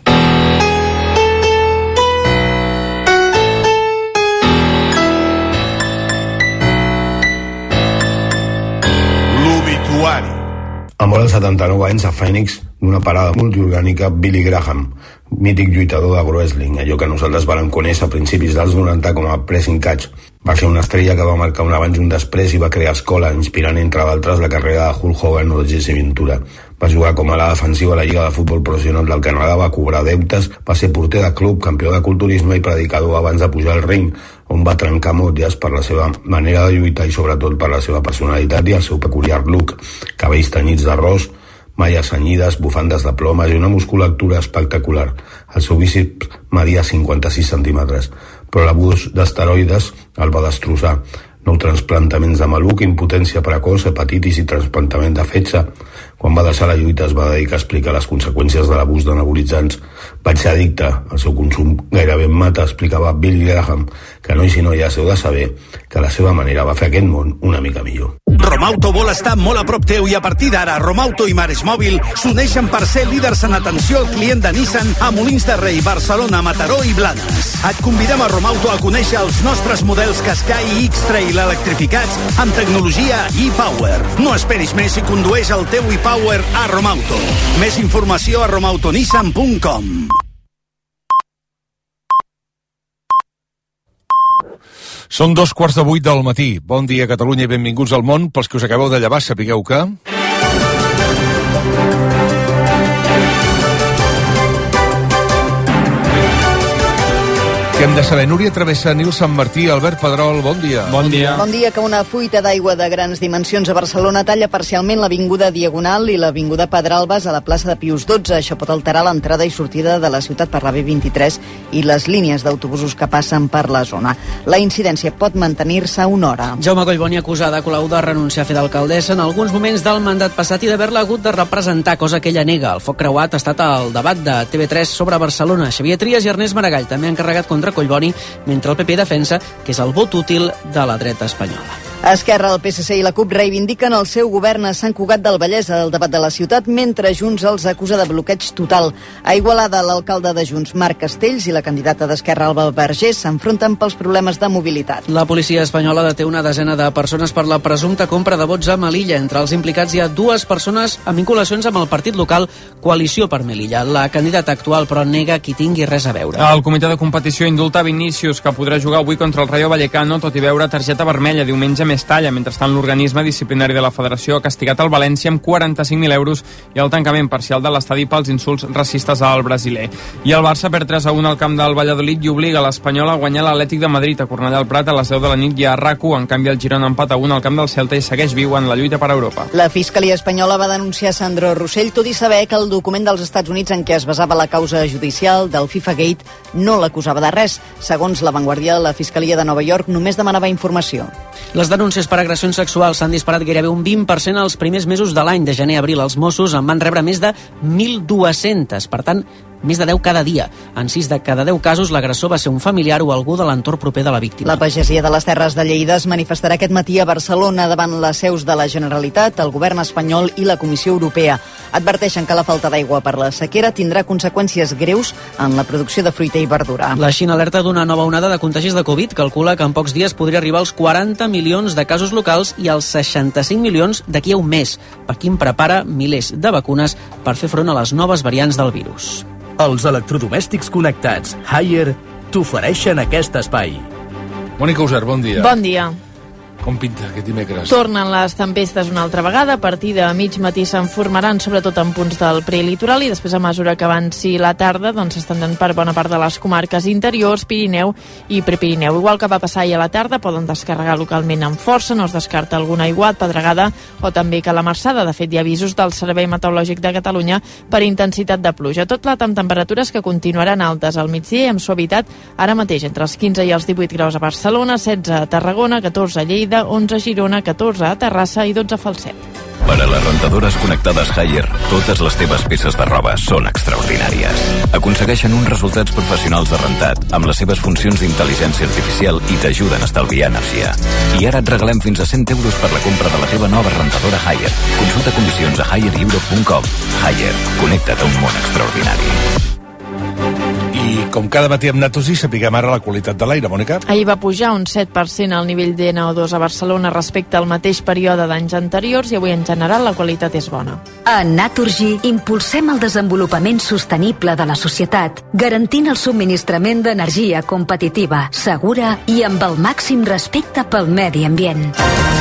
L'obituari. Ha mort als 79 anys a Phoenix d'una parada multiorgànica Billy Graham, mític lluitador de wrestling, allò que nosaltres vam conèixer a principis dels 90 com a pressing catch. Va ser una estrella que va marcar un abans i un després i va crear escola, inspirant entre d'altres la carrera de Hulk Hogan o de Jesse Ventura. Va jugar com a la defensiva a la Lliga de Futbol Professional del Canadà, va cobrar deutes, va ser porter de club, campió de culturisme i predicador abans de pujar al ring, on va trencar motlles per la seva manera de lluitar i sobretot per la seva personalitat i el seu peculiar look, cabells tenyits d'arròs, malles cenyides, bufandes de plomes i una musculatura espectacular. El seu bíceps media 56 centímetres, però l'abús d'esteroides el va destrossar. Nou trasplantaments de maluc, impotència precoç, hepatitis i trasplantament de fetge. Quan va deixar la lluita es va dedicar a explicar les conseqüències de l'abús d'anabolitzants. Vaig ser addicte, el seu consum gairebé em mata, explicava Bill Graham, que nois i noies heu de saber que la seva manera va fer aquest món una mica millor. Romauto vol estar molt a prop teu i a partir d'ara Romauto i Mares Mòbil s'uneixen per ser líders en atenció al client de Nissan a Molins de Rei, Barcelona, Mataró i Blanes. Et convidem a Romauto a conèixer els nostres models Qashqai i X-Trail electrificats amb tecnologia e-Power. No esperis més i condueix el teu e-Power a Romauto. Més informació a romautonissan.com. Són 7:15 del matí. Bon dia, Catalunya, i benvinguts al món. Pels que us acabeu de llevar, sapigueu que... Què hem de saber? Núria Travessa, Nil Sant Martí, Albert Pedrol, bon dia. Bon dia. Bon dia, que una fuita d'aigua de grans dimensions a Barcelona talla parcialment l'avinguda Diagonal i l'avinguda Pedralbes a la plaça de Pius XII. Això pot alterar l'entrada i sortida de la ciutat per la B23 i les línies d'autobusos que passen per la zona. La incidència pot mantenir-se una hora. Jaume Collboni, acusada a Colau de renunciar a fer d'alcaldessa en alguns moments del mandat passat i d'haver-la hagut de representar, cosa que ella nega. El foc creuat ha estat el debat de TV3 sobre Barcelona. Xavier Trias i Ernest Maragall també han carregat contra Collboni, mentre el PP defensa que és el vot útil de la dreta espanyola. Esquerra, el PSC i la CUP reivindiquen el seu govern a Sant Cugat del Vallès al debat de la ciutat, mentre Junts els acusa de bloqueig total. A Igualada, l'alcalde de Junts, Marc Castells, i la candidata d'Esquerra, Alba Vergés, s'enfronten pels problemes de mobilitat. La policia espanyola deté una desena de persones per la presumpta compra de vots a Melilla. Entre els implicats hi ha 2 persones amb vinculacions amb el partit local Coalició per Melilla. La candidata actual, però, nega que hi tingui res a veure. El comitè de competició indulta Vinícius, que podrà jugar avui contra el Rayo Vallecano, tot i veure targeta vermella diumenge Mestalla. Mentrestant, l'organisme disciplinari de la Federació ha castigat el València amb 45.000 euros i el tancament parcial de l'estadi pels insults racistes al brasiler. I el Barça perd 3-1 al camp del Valladolid i obliga l'Espanyol a guanyar l'Atlètic de Madrid a Cornellà al Prat a les 10 de la nit i a RAC1. En canvi, el Girona empat a 1 al camp del Celta i segueix viu en la lluita per Europa. La Fiscalia espanyola va denunciar Sandro Rossell, tot i saber que el document dels Estats Units en què es basava la causa judicial del FIFA Gate no l'acusava de res. Segons La Vanguardia, la Fiscalia de Nova York només demanava informació. Les denúncies per agressions sexuals s'han disparat gairebé un 20% els primers mesos de l'any. De gener a abril, els Mossos en van rebre més de 1.200. Per tant, més de 10 cada dia. En 6 de cada 10 casos, l'agressor va ser un familiar o algú de l'entorn proper de la víctima. La pagesia de les Terres de Lleida es manifestarà aquest matí a Barcelona davant les seus de la Generalitat, el govern espanyol i la Comissió Europea. Adverteixen que la falta d'aigua per la sequera tindrà conseqüències greus en la producció de fruita i verdura. La Xina alerta d'una nova onada de contagis de Covid. Calcula que en pocs dies podria arribar als 40 milions de casos locals i als 65 milions d'aquí a un mes. Pequín prepara milers de vacunes per fer front a les noves variants del virus. Els electrodomèstics connectats Haier t'ofereixen aquest espai. Mònica User, bon dia. Bon dia. Com pinta aquest dimecres? Tornen les tempestes una altra vegada. A partir de mig matí se'n formaran, sobretot en punts del prelitoral, i després, a mesura que avanci la tarda, doncs s'estendran per bona part de les comarques interiors, Pirineu i Prepirineu. Igual que va passar ahir a la tarda, poden descarregar localment amb força, no es descarta algun aiguat, pedregada o també calamarsada. De fet, hi ha avisos del Servei Meteorològic de Catalunya per intensitat de pluja. Tot plat amb temperatures que continuaran altes al migdia i amb suavitat ara mateix entre els 15 i els 18 graus a Barcelona, 16 a Tarragona, 14 a Lleida, 11 a Girona, 14 a Terrassa i 12 a Falset. Per a les rentadores connectades Haier, totes les teves peces de roba són extraordinàries. Aconsegueixen uns resultats professionals de rentat amb les seves funcions d'intel·ligència artificial i t'ajuden a estalviar energia. I ara et regalem fins a 100 euros per la compra de la teva nova rentadora Haier. Consulta condicions a haier.com. Haier, connecta't a un món extraordinari. I com cada matí amb Natosi, sapiguem ara la qualitat de l'aire, Mònica. Ahir va pujar un 7% el nivell de NO2 a Barcelona respecte al mateix període d'anys anteriors i avui en general la qualitat és bona. A Naturgy impulsem el desenvolupament sostenible de la societat, garantint el subministrament d'energia competitiva, segura i amb el màxim respecte pel medi ambient.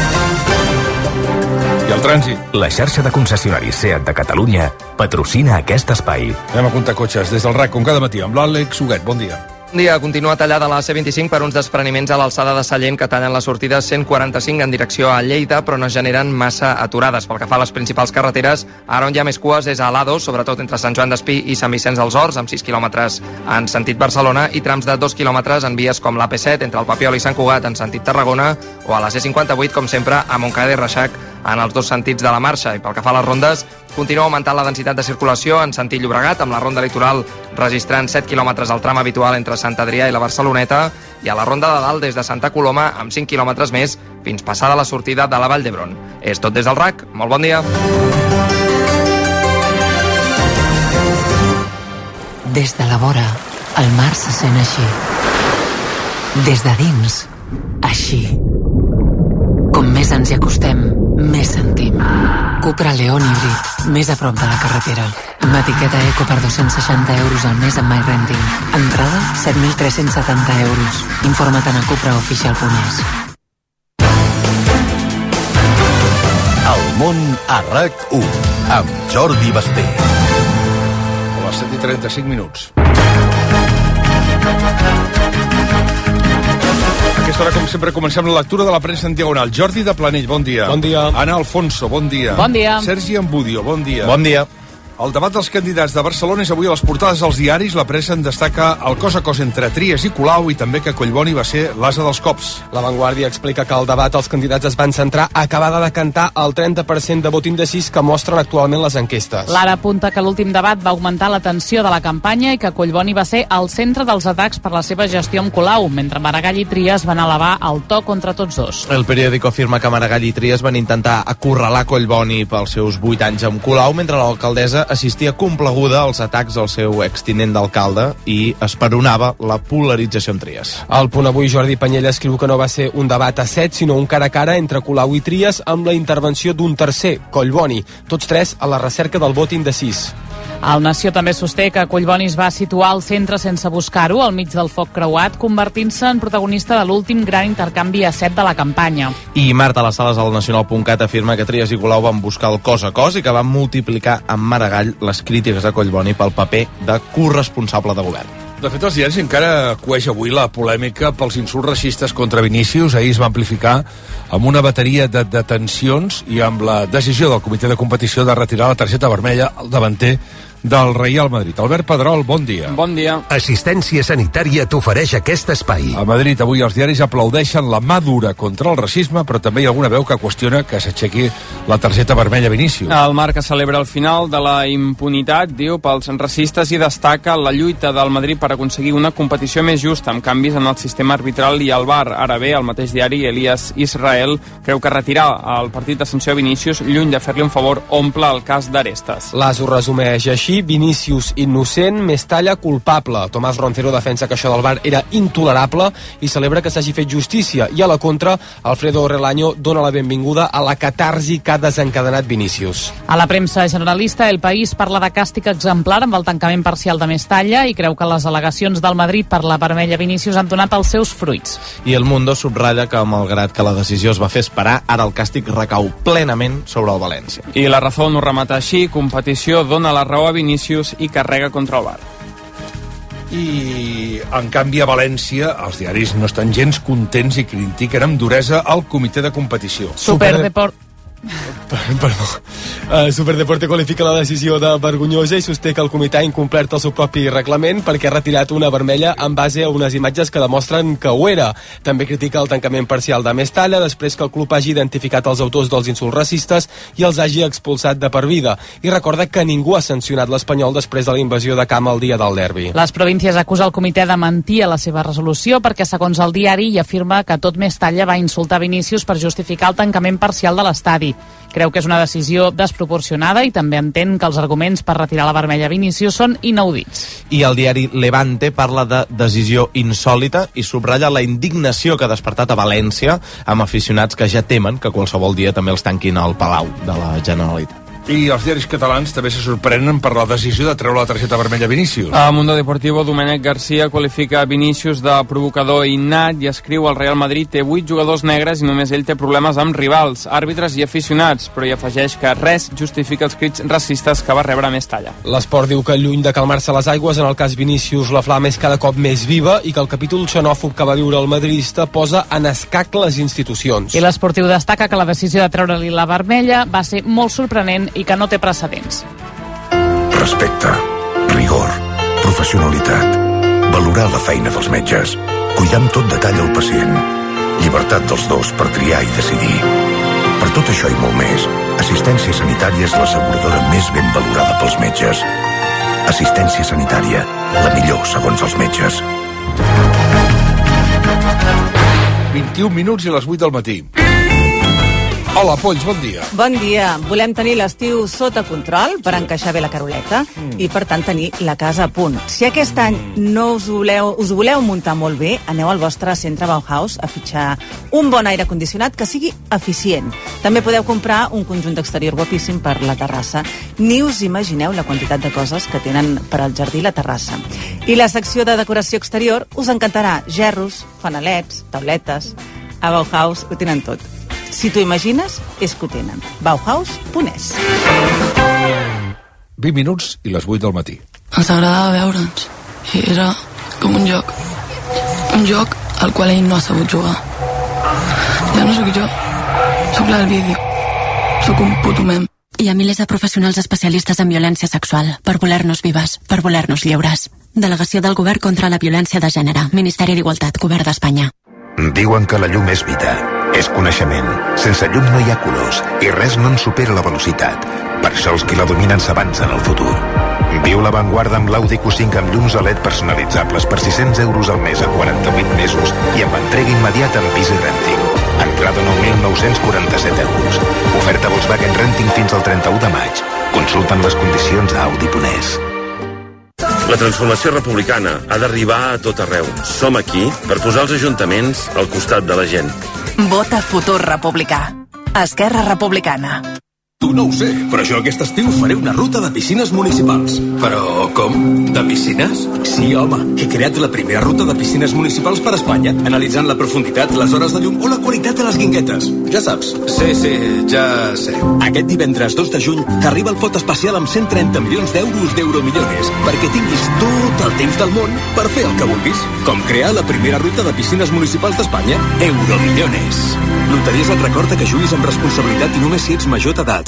I el trànsit. La xarxa de concessionaris SEAT de Catalunya patrocina aquest espai. Anem a comptar cotxes des del RAC, com cada matí, amb l'Àlex Huguet. Bon dia. Un dia continua tallada la C25 per uns despreniments a l'alçada de Sallent que tallen la sortida 145 en direcció a Lleida, però no generen massa aturades. Pel que fa a les principals carreteres, ara on hi ha més cues és a l'A2, sobretot entre Sant Joan d'Espí i Sant Vicenç dels Horts, amb 6 quilòmetres en sentit Barcelona, i trams de 2 quilòmetres en vies com l'AP7 entre el Papiol i Sant Cugat en sentit Tarragona, o a la C58, com sempre, a Montcada i Reixac en els dos sentits de la marxa. I pel que fa a les rondes, continua augmentant la densitat de circulació en sentit Llobregat, amb la ronda litoral registrant 7 quilòmetres al tram habitual entre Sant Adrià i la Barceloneta, i a la ronda de dalt des de Santa Coloma amb 5 quilòmetres més fins passada la sortida de la Vall d'Hebron. És tot des del RAC. Molt bon dia. Des de la vora, el mar se sent així. Des de dins, així. Com més ens hi acostem, més sentim. Cupra León híbrid, més a prop de la carretera. Amb etiqueta eco per 260 euros al mes amb MyRenting. Entrada, 7.370 euros. Informa't a cupraoficial.es. El món a RAC1 amb Jordi Basté. A les 7:35 minuts. A aquesta hora, com sempre, comencem la lectura de la premsa en diagonal. Jordi de Planell, bon dia. Bon dia. Ana Alfonso, bon dia. Bon dia. Sergi Ambudio, bon dia. Bon dia. El debat dels candidats de Barcelona és avui a les portades dels diaris. La premsa en destaca el cos a cos entre Trias i Colau i també que Collboni va ser l'ase dels cops. La Vanguardia explica que el debat els candidats es van centrar a acabar de decantar el 30% de vot indecís que mostren actualment les enquestes. L'Ara apunta que l'últim debat va augmentar la tensió de la campanya i que Collboni va ser al centre dels atacs per la seva gestió amb Colau, mentre Maragall i Trias van elevar el to contra tots dos. El periòdico afirma que Maragall i Trias van intentar acorralar Collboni pels seus 8 anys amb Colau, mentre l'alcaldessa assistia complaguda als atacs al seu extinent d'alcalde i esperonava la polarització amb Trias. Al Punt Avui, Jordi Panyella escriu que no va ser un debat a 7, sinó un cara a cara entre Colau i Trias amb la intervenció d'un tercer, Collboni, tots tres a la recerca del vot indecís. El Nació també sosté que Collboni es va situar al centre sense buscar-ho, al mig del foc creuat, convertint-se en protagonista de l'últim gran intercanvi a 7 de la campanya. I Marta Las Sales al Nacional.cat afirma que Trias i Colau van buscar el cos a cos i que van multiplicar amb Maragall les crítiques a Collboni pel paper de corresponsable de govern. De fet, els diaris encara cueix avui la polèmica pels insults racistes contra Vinícius. Ahir es va amplificar amb una bateria de detencions i amb la decisió del comitè de competició de retirar la targeta vermella al davanter del Real Madrid. Albert Pedrol, bon dia. Bon dia. Assistència sanitària t'ofereix aquest espai. A Madrid avui els diaris aplaudeixen la mà dura contra el racisme, però també hi ha alguna veu que qüestiona que s'aixequi la targeta vermella a Vinícius. El Marca celebra el final de la impunitat, diu, pels racistes i destaca la lluita del Madrid per aconseguir una competició més justa amb canvis en el sistema arbitral i el VAR. Ara bé, el mateix diari Elias Israel creu que retirar el partit de sanció a Vinícius, lluny de fer-li un favor, omple el cas d'Arestes. L'AS ho resumeix així: Vinícius innocent, Mestalla culpable. Tomàs Roncero defensa que això del VAR era intolerable i celebra que s'hagi fet justícia. I a la contra, Alfredo Relaño dona la benvinguda a la catarsi que ha desencadenat Vinícius. A la premsa generalista, El País parla de càstig exemplar amb el tancament parcial de Mestalla i creu que les al·legacions del Madrid per la vermella a Vinícius han donat els seus fruits. I El Mundo subratlla que, malgrat que la decisió es va fer esperar, ara el càstig recau plenament sobre el València. I La Razón ho remata així: competició dona la raó a Vinícius i carrega contra el VAR. I, en canvi, a València, els diaris no estan gens contents i critiquen amb duresa el comitè de competició. Superdeporte qualifica la decisió de vergonyosa i sosté que el comitè ha incomplert el seu propi reglament perquè ha retirat una vermella en base a unes imatges que demostren que ho era. També critica el tancament parcial de Mestalla després que el club hagi identificat els autors dels insults racistes i els hagi expulsat de per vida. I recorda que ningú ha sancionat l'Espanyol després de la invasió de camp el dia del derbi. Les províncies acusa el comitè de mentir a la seva resolució perquè, segons el diari, hi afirma que tot Mestalla va insultar Vinícius per justificar el tancament parcial de l'estadi. Creu que és una decisió desproporcionada i també entén que els arguments per retirar la vermella a Vinícius són inaudits. I el diari Levante parla de decisió insòlita i subratlla la indignació que ha despertat a València amb aficionats que ja temen que qualsevol dia també els tanquin al Palau de la Generalitat. I els diaris catalans també se sorprenen per la decisió de treure la targeta vermella a Vinícius. A Mundo Deportivo, Domènec Garcia qualifica Vinícius de provocador innat i escriu: el Real Madrid té 8 jugadors negres i només ell té problemes amb rivals, àrbitres i aficionats, però hi afegeix que res justifica els crits racistes que va rebre a Mestalla. L'Esport diu que lluny de calmar-se les aigües, en el cas Vinícius la flama és cada cop més viva i que el capítol xenòfob que va viure el madridista posa en escac les institucions. I l'Esportiu destaca que la decisió de treure-li la vermella va ser molt sorprenent i que no té precedents. Respecte, rigor, professionalitat, valorar la feina dels metges, cuidar amb tot detall el pacient, llibertat dels dos per triar i decidir. Per tot això i molt més, Assistència Sanitària és l'asseguradora més ben valorada pels metges. Assistència Sanitària, la millor segons els metges. 21 minuts i les 8 del matí. Hola, Polls, bon dia. Bon dia. Volem tenir l'estiu sota control per encaixar bé la caroleta i, per tant, tenir la casa a punt. Si aquest any no us voleu muntar molt bé, aneu al vostre centre Bauhaus a fitxar un bon aire condicionat que sigui eficient. També podeu comprar un conjunt d'exterior guapíssim per la terrassa. Ni us imagineu la quantitat de coses que tenen per al jardí i la terrassa. I la secció de decoració exterior us encantarà. Gerros, fanalets, tauletes. A Bauhaus ho tenen tot. Si t'ho imagines, és que ho tenen. Bauhaus.es. 20 minuts i les 8 del matí. Ens agradava veure'ns. I era com un joc. Un joc al qual ell no ha sabut jugar. Ja no sóc jo. Sóc la del vídeo. Sóc un puto mem. Hi ha milers de professionals especialistes en violència sexual per voler-nos vives, per voler-nos lliures. Delegació del Govern contra la Violència de Gènere. Ministeri d'Igualtat, Govern d'Espanya. Diuen que la llum és vida, és coneixement. Sense llum no hi ha colors i res no en supera la velocitat. Per això els qui la dominen s'avancen al futur. Viu l'avantguarda amb l'Audi Q5 amb llums LED personalitzables per 600 euros al mes a 48 mesos i amb entrega immediata amb Easy Renting. Entrada 9.947 euros. Oferta Volkswagen Renting fins al 31 de maig. Consulten les condicions a Audi.es. La transformació republicana ha d'arribar a tot arreu. Som aquí per posar els ajuntaments al costat de la gent. Vota Futur Republicà. Esquerra Republicana. Tu no ho sé, però jo aquest estiu faré una ruta de piscines municipals. Però com? De piscines? Sí, home. He creat la primera ruta de piscines municipals per Espanya, analitzant la profunditat, les hores de llum o la qualitat de les guinguetes. Ja saps. Sí, ja sé. Aquest divendres 2 de juny arriba el pot especial amb 130 milions d'euros d'Euromillones perquè tinguis tot el temps del món per fer el que vulguis. Com crear la primera ruta de piscines municipals d'Espanya. Euromillones. Loteries et recorda que juguis amb responsabilitat i només si ets major d'edat.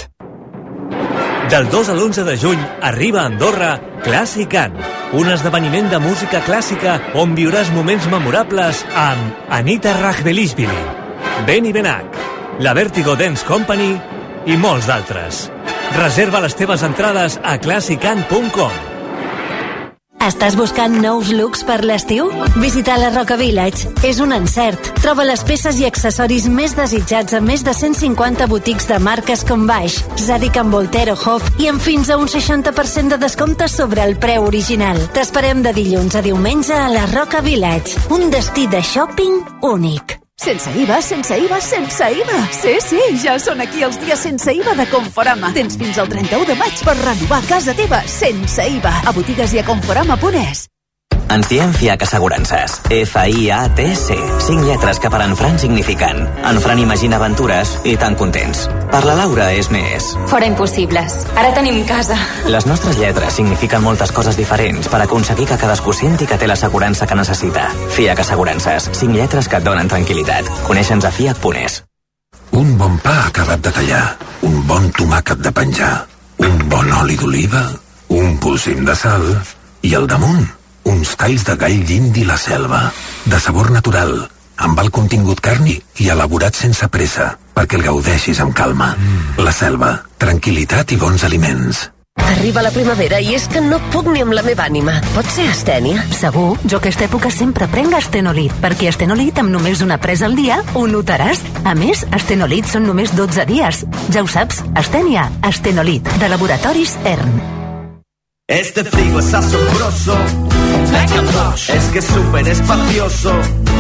Del 2 a l'11 de juny arriba a Andorra Classicant, un esdeveniment de música clàssica on viuràs moments memorables amb Anita Rachbelishvili, Benny Benac, la Vertigo Dance Company i molts d'altres. Reserva les teves entrades a classicant.com. Estàs buscant nous looks per l'estiu? Visita la Roca Village. És un encert. Troba les peces i accessoris més desitjats a més de 150 botics de marques com Baix, Zadig & Voltaire, Hof i amb fins a un 60% de descompte sobre el preu original. T'esperem de dilluns a diumenge a la Roca Village. Un destí de shopping únic. Sense IVA, sense IVA, sense IVA. Sí, ja són aquí els dies sense IVA de Conforama. Tens fins al 31 de maig per renovar casa teva sense IVA. A botigues i a Conforama.es. Ens diem FIAC Assegurances. F-I-A-T-C. 5 lletres que per en Fran signifiquen. En Fran imagina aventures i tan contents. Per la Laura és més. Fora impossibles. Ara tenim casa. Les nostres lletres signifiquen moltes coses diferents per aconseguir que cadascú senti que té l'assegurança que necessita. FIAC Assegurances. 5 lletres que et donen tranquil·litat. Coneixe'ns a FIAC.es. Un bon pa acabat de tallar, un bon tomàquet de penjar, un bon oli d'oliva, un polsim de sal i al damunt uns talls de gall d'indi la selva, de sabor natural, amb alt contingut càrnic i elaborat sense pressa, perquè el gaudeixis amb calma. La selva, tranquil·litat i bons aliments. Arriba la primavera i és que no puc ni amb la meva ànima. Pot ser astènia? Segur. Jo aquesta època sempre prenc Astenolit, perquè Astenolit amb només una presa al dia ho notaràs. A més, Astenolit són només 12 dies. Ja ho saps, astènia, Astenolit, de Laboratoris ERN. Este frigo es asombroso, like a Bosch. Es que es súper espacioso, like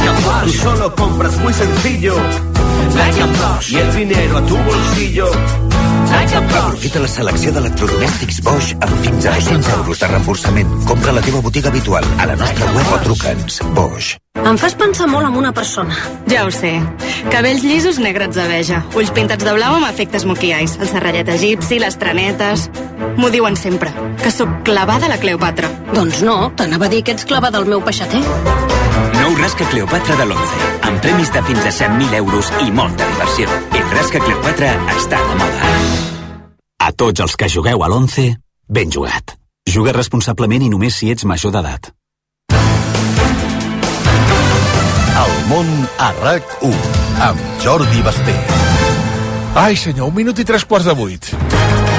Tú solo compras muy sencillo. Y el dinero a tu bolsillo. Aprofita la selecció d'electrodomèstics Bosch amb fins a 200 euros de reemborsament. Compra a la teva botiga habitual, a la nostra web o truca'ns. Bosch. Em fas pensar molt en una persona. Ja ho sé. Cabells llisos negrats d'aveja, ulls pintats de blau amb efecte smokey eyes, el serrallet egipci, les trenetes... M'ho diuen sempre, que sóc clavada a la Cleopatra. Doncs no, t'anava a dir que ets clavada al meu peixater. Nou Rasca Cleopatra de l'11, amb premis de fins a 100.000 euros i molta diversió. El Rasca Cleopatra està de moda. A tots els que jugueu a l'11, ben jugat. Juga responsablement i només si ets major d'edat. El món a RAC1, amb Jordi Basté. Ai, senyor, 1 minut i 3:45.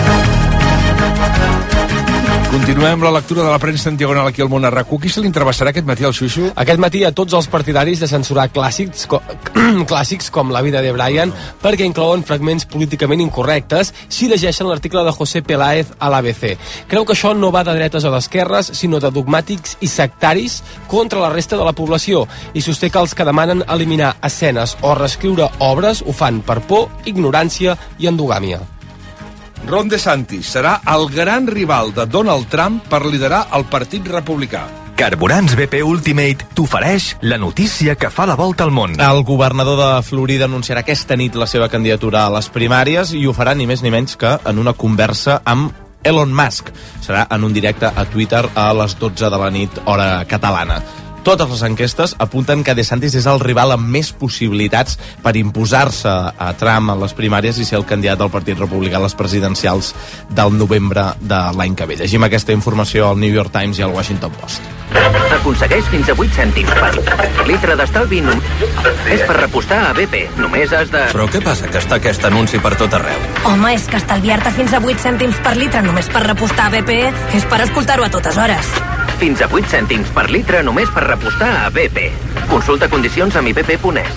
Continuem la lectura de la premsa en diagonal aquí al món a RAC1. Qui se li entrevessarà aquest matí al Xuxu? Aquest matí a tots els partidaris de censurar clàssics com La vida de Brian, perquè inclouen fragments políticament incorrectes si llegeixen l'article de José Peláez a l'ABC. Creu que això no va de dretes o d'esquerres, sinó de dogmàtics i sectaris contra la resta de la població, i sosté que els que demanen eliminar escenes o reescriure obres ho fan per por, ignorància i endogàmia. Ron DeSantis serà el gran rival de Donald Trump per liderar el Partit Republicà. Carburants BP Ultimate t'ofereix la notícia que fa la volta al món. El governador de Florida anunciarà aquesta nit la seva candidatura a les primàries i ho farà ni més ni menys que en una conversa amb Elon Musk. Serà en un directe a Twitter a les 12 de la nit, hora catalana. Totes les enquestes apunten que DeSantis és el rival amb més possibilitats per imposar-se a Trump en les primàries i ser el candidat del Partit Republicà a les presidencials del novembre de l'any que ve. Llegim aquesta informació al New York Times i al Washington Post. Aconsegueix fins a 8 cèntims per litre d'estalvi. És per repostar a BP. Només has de... Però què passa que està aquest anunci per tot arreu? Home, és que estalviar-te fins a 8 cèntims per litre només per repostar a BP és per escoltar-ho a totes hores. Fins a 8 cèntims per litre només per repostar a BP. Consulta condicions a miBP.es.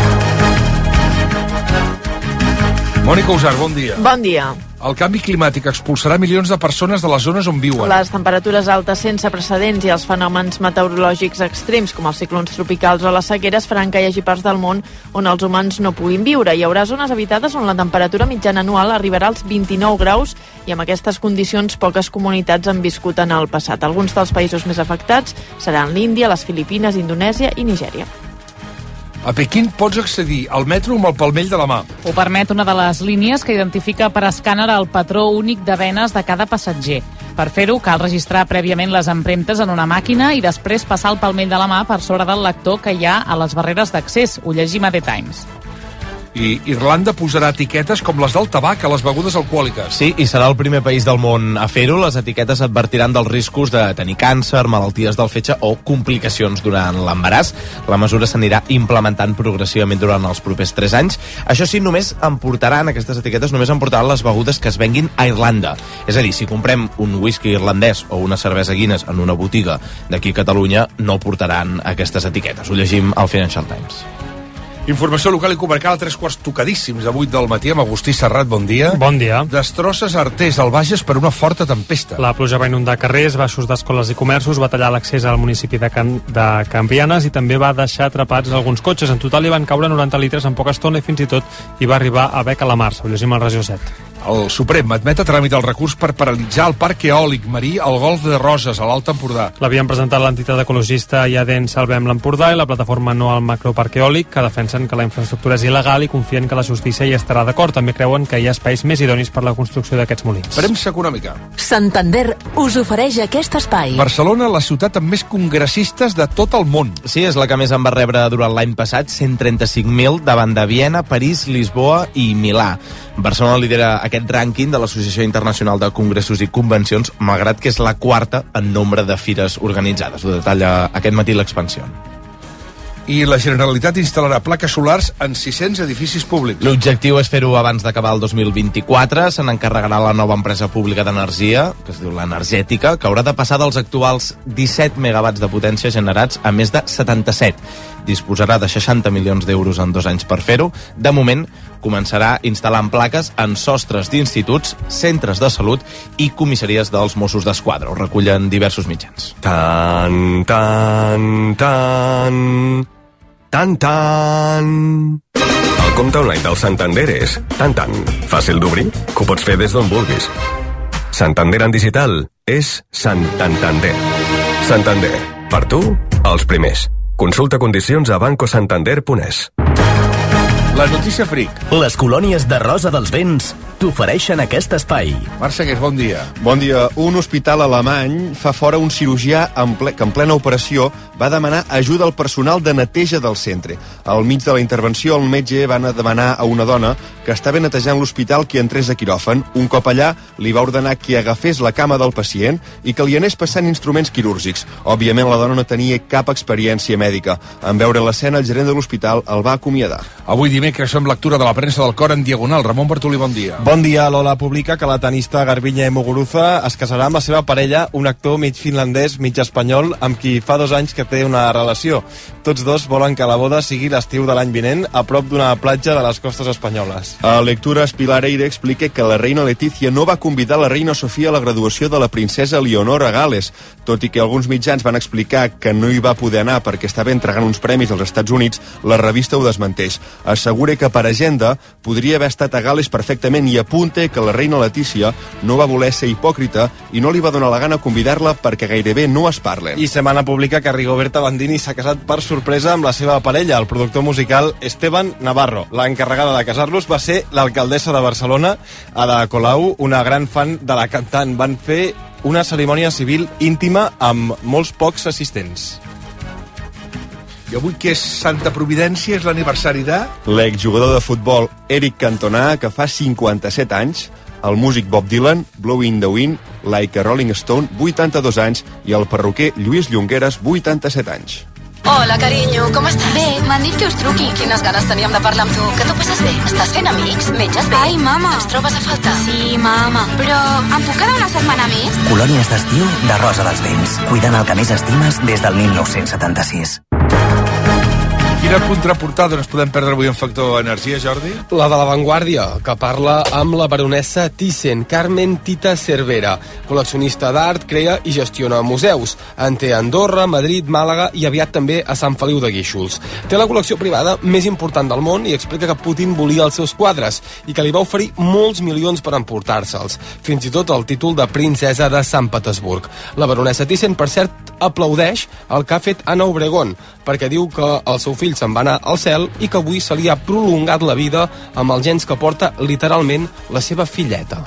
Mònica Usar, bon dia. Bon dia. El canvi climàtic expulsarà milions de persones de les zones on viuen. Les temperatures altes sense precedents i els fenòmens meteorològics extrems, com els ciclons tropicals o les sequeres, faran que hi hagi parts del món on els humans no puguin viure. Hi haurà zones habitades on la temperatura mitjana anual arribarà als 29 graus i amb aquestes condicions poques comunitats han viscut en el passat. Alguns dels països més afectats seran l'Índia, les Filipines, Indonèsia i Nigèria. A Pequín pots accedir al metro amb el palmell de la mà. Ho permet una de les línies que identifica per escàner el patró únic de venes de cada passatger. Per fer-ho, cal registrar prèviament les empremtes en una màquina i després passar el palmell de la mà per sobre del lector que hi ha a les barreres d'accés. Ho llegim a The Times. I Irlanda posarà etiquetes com les del tabac a les begudes alcohòliques. Sí, i serà el primer país del món a fer-ho. Les etiquetes advertiran dels riscos de tenir càncer, malalties del fetge o complicacions durant l'embaràs. La mesura s'anirà implementant progressivament durant els propers 3 anys. Això sí, només emportaran, aquestes etiquetes només emportaran les begudes que es venguin a Irlanda. És a dir, si comprem un whisky irlandès o una cervesa Guinness en una botiga d'aquí a Catalunya, no portaran aquestes etiquetes. Ho llegim al Financial Times. Informació local i comarcal a 3 quarts tocadíssims a 8 del matí amb Agustí Serrat, bon dia. Bon dia. Destrosses Artés al Bages per una forta tempesta. La pluja va inundar carrers, baixos d'escoles i comerços, va tallar l'accés al municipi de Cambrianes i també va deixar atrapats alguns cotxes. En total hi van caure 90 litres en poca estona i fins i tot hi va arribar a haver calamars. Ho llegim al Regió 7. El Suprem admet a tràmit el recurs per paralitzar el parc eòlic marí al Golf de Roses, a l'Alt Empordà. L'havien presentat l'entitat ecologista Iadén Salvem l'Empordà i la plataforma No al Macroparc Eòlic, que defensen que la infraestructura és il·legal i confien que la justícia hi estarà d'acord. També creuen que hi ha espais més idonis per la construcció d'aquests molins. Premsa econòmica. Santander us ofereix aquest espai. Barcelona, la ciutat amb més congressistes de tot el món. Sí, és la que més en va rebre durant l'any passat, 135.000, davant de Viena, París, Lisboa i Milà. Barcelona lidera aquest rànquing de l'Associació Internacional de Congressos i Convencions, malgrat que és la quarta en nombre de fires organitzades. Ho detalla aquest matí l'Expansió. I la Generalitat instal·larà plaques solars en 600 edificis públics. L'objectiu és fer-ho abans d'acabar el 2024. Se n'encarregarà la nova empresa pública d'energia, que es diu l'Energètica, que haurà de passar dels actuals 17 megawatts de potència generats a més de 77. Disposarà de 60 milions d'euros en 2 anys per fer-ho. De moment, començarà instal·lant plaques en sostres d'instituts, centres de salut i comissaries dels Mossos d'Esquadra. Ho recullen diversos mitjans. Tan-tan! El compte online del Santander és tan-tan. Fàcil d'obrir, que ho pots fer des d'on vulguis. Santander en digital és Santander. Santander. Per tu, els primers. Consulta condicions a bancosantander.es. La notícia fric. Les colònies de Rosa dels Vents t'ofereixen aquest espai. Marc Segués, bon dia. Bon dia. Un hospital alemany fa fora un cirurgià que en plena operació va demanar ajuda al personal de neteja del centre. Al mig de la intervenció, el metge va demanar a una dona que estava netejant l'hospital que entrés a quiròfan. Un cop allà, li va ordenar que agafés la cama del pacient i que li anés passant instruments quirúrgics. Òbviament, la dona no tenia cap experiència mèdica. En veure l'escena, el gerent de l'hospital el va acomiadar. Avui dimecres fem lectura de la premsa del Cor en diagonal. Ramon Bartolí, bon dia. Bon dia. L'Ola publica que la tenista Garbiñe Muguruza es casarà amb la seva parella, un actor mig finlandès, mig espanyol, amb qui fa 2 anys que té una relació. Tots dos volen que la boda sigui l'estiu de l'any vinent, a prop d'una platja de les costes espanyoles. A Lectures, Pilar Eire explica que la reina Letícia no va convidar la reina Sofia a la graduació de la princesa Leonor a Gales, tot i que alguns mitjans van explicar que no hi va poder anar perquè estava entregant uns premis als Estats Units, la revista ho desmenteix. Assegura que per agenda podria haver estat a Gales perfectament i apunta que la reina Letícia no va voler ser hipòcrita i no li va donar la gana convidar-la perquè gairebé no es parlen. I Setmana publica que Rigoberta Bandini s'ha casat per sorpresa amb la seva parella, el productor musical Esteban Navarro. L'encarregada de casar-los va ser l'alcaldessa de Barcelona, Ada Colau, una gran fan de la cantant. Van fer una cerimònia civil íntima amb molts pocs assistents. I avui que és Santa Providència, és l'aniversari de... L'exjugador de futbol Eric Cantona, que fa 57 anys, el músic Bob Dylan, Blowing the Wind, Like a Rolling Stone, 82 anys, i el perruquer Lluís Llongueras, 87 anys. Hola, carinyo, com estàs? Bé, m'han dit que us truqui. Quines ganes teníem de parlar amb tu. Que t'ho passes bé? Estàs fent amics? Menges bé? Ai, mama. Ens trobes a faltar? Sí, mama. Però em puc quedar una setmana més? Colònies d'estiu de Rosa dels Vents. Cuidant el que més estimes des del 1976. Quina contraportada ens podem perdre avui en Factor Energia, Jordi? La de La Vanguardia, que parla amb la baronessa Thyssen, Carmen Tita Cervera. Col·leccionista d'art, crea i gestiona museus. En té a Andorra, Madrid, Màlaga i aviat també a Sant Feliu de Guíxols. Té la col·lecció privada més important del món i explica que Putin volia els seus quadres i que li va oferir molts milions per emportar-se'ls. Fins i tot el títol de princesa de Sant Petersburg. La baronessa Thyssen, per cert, aplaudeix el que ha fet Anna Obregón, perquè diu que el seu fill se'n va anar al cel i que avui se li ha prolongat la vida amb els gens que porta literalment la seva filleta.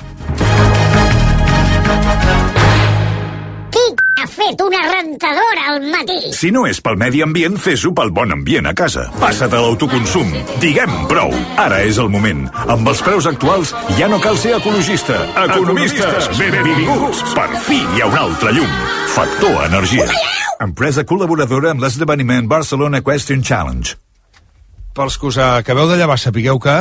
Qui ha fet una rentadora al matí? Si no és pel medi ambient, fes-ho pel bon ambient a casa. Passa't a l'autoconsum. Diguem prou. Ara és el moment. Amb els preus actuals ja no cal ser ecologista. Economistes, benvinguts. Per fi hi ha un altre llum. Factor Energia. Empresa col·laboradora amb l'esdeveniment Barcelona Equestrian Challenge. Pels que us acabeu de llevar, sapigueu que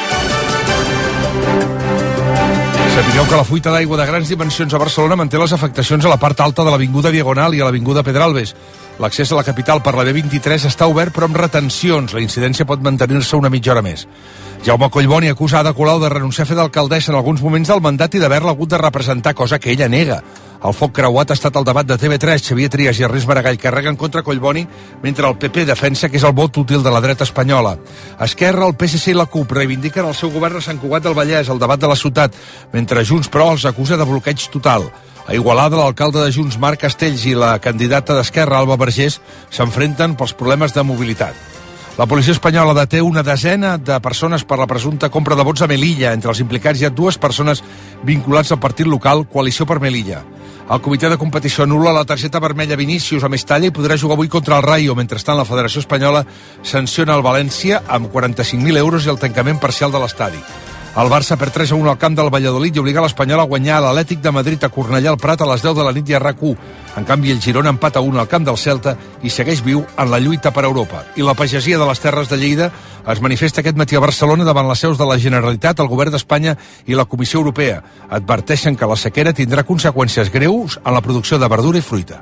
la fuita d'aigua de grans dimensions a Barcelona manté les afectacions a la part alta de l'Avinguda Diagonal i a l'Avinguda Pedralbes. L'accés a la capital per la B23 està obert però amb retencions. La incidència pot mantenir-se una mitja hora més. Jaume Collboni acusa Ada Colau de renunciar a fer d'alcaldessa en alguns moments del mandat i d'haver-la hagut de representar, cosa que ella nega. El foc creuat ha estat el debat de TV3. Xavier Trias i Ernest Maragall carreguen contra Collboni, mentre el PP defensa que és el vot útil de la dreta espanyola. Esquerra, el PSC i la CUP reivindiquen el seu govern a Sant Cugat del Vallès, el debat de la ciutat, mentre Junts, però, els acusa de bloqueig total. A Igualada, l'alcalde de Junts, Marc Castells, i la candidata d'Esquerra, Alba Vergés, s'enfrenten pels problemes de mobilitat. La policia espanyola deté una desena de persones per la presumpta compra de vots a Melilla. Entre els implicats hi ha 2 persones vinculats al partit local Coalició per Melilla. El comitè de competició anul·la la targeta vermella Vinícius a Mestalla i podrà jugar avui contra el Rayo. Mentrestant, la Federació Espanyola sanciona el València amb 45.000 euros i el tancament parcial de l'estadi. El Barça per 3-1 al camp del Valladolid i obliga l'Espanyol a guanyar l'Atlètic de Madrid a Cornellà al Prat a les 10 de la nit i a RAC1. En canvi, el Girona empata 1 al camp del Celta i segueix viu en la lluita per Europa. I la pagesia de les Terres de Lleida es manifesta aquest matí a Barcelona davant les seus de la Generalitat, el Govern d'Espanya i la Comissió Europea. Adverteixen que la sequera tindrà conseqüències greus en la producció de verdura i fruita.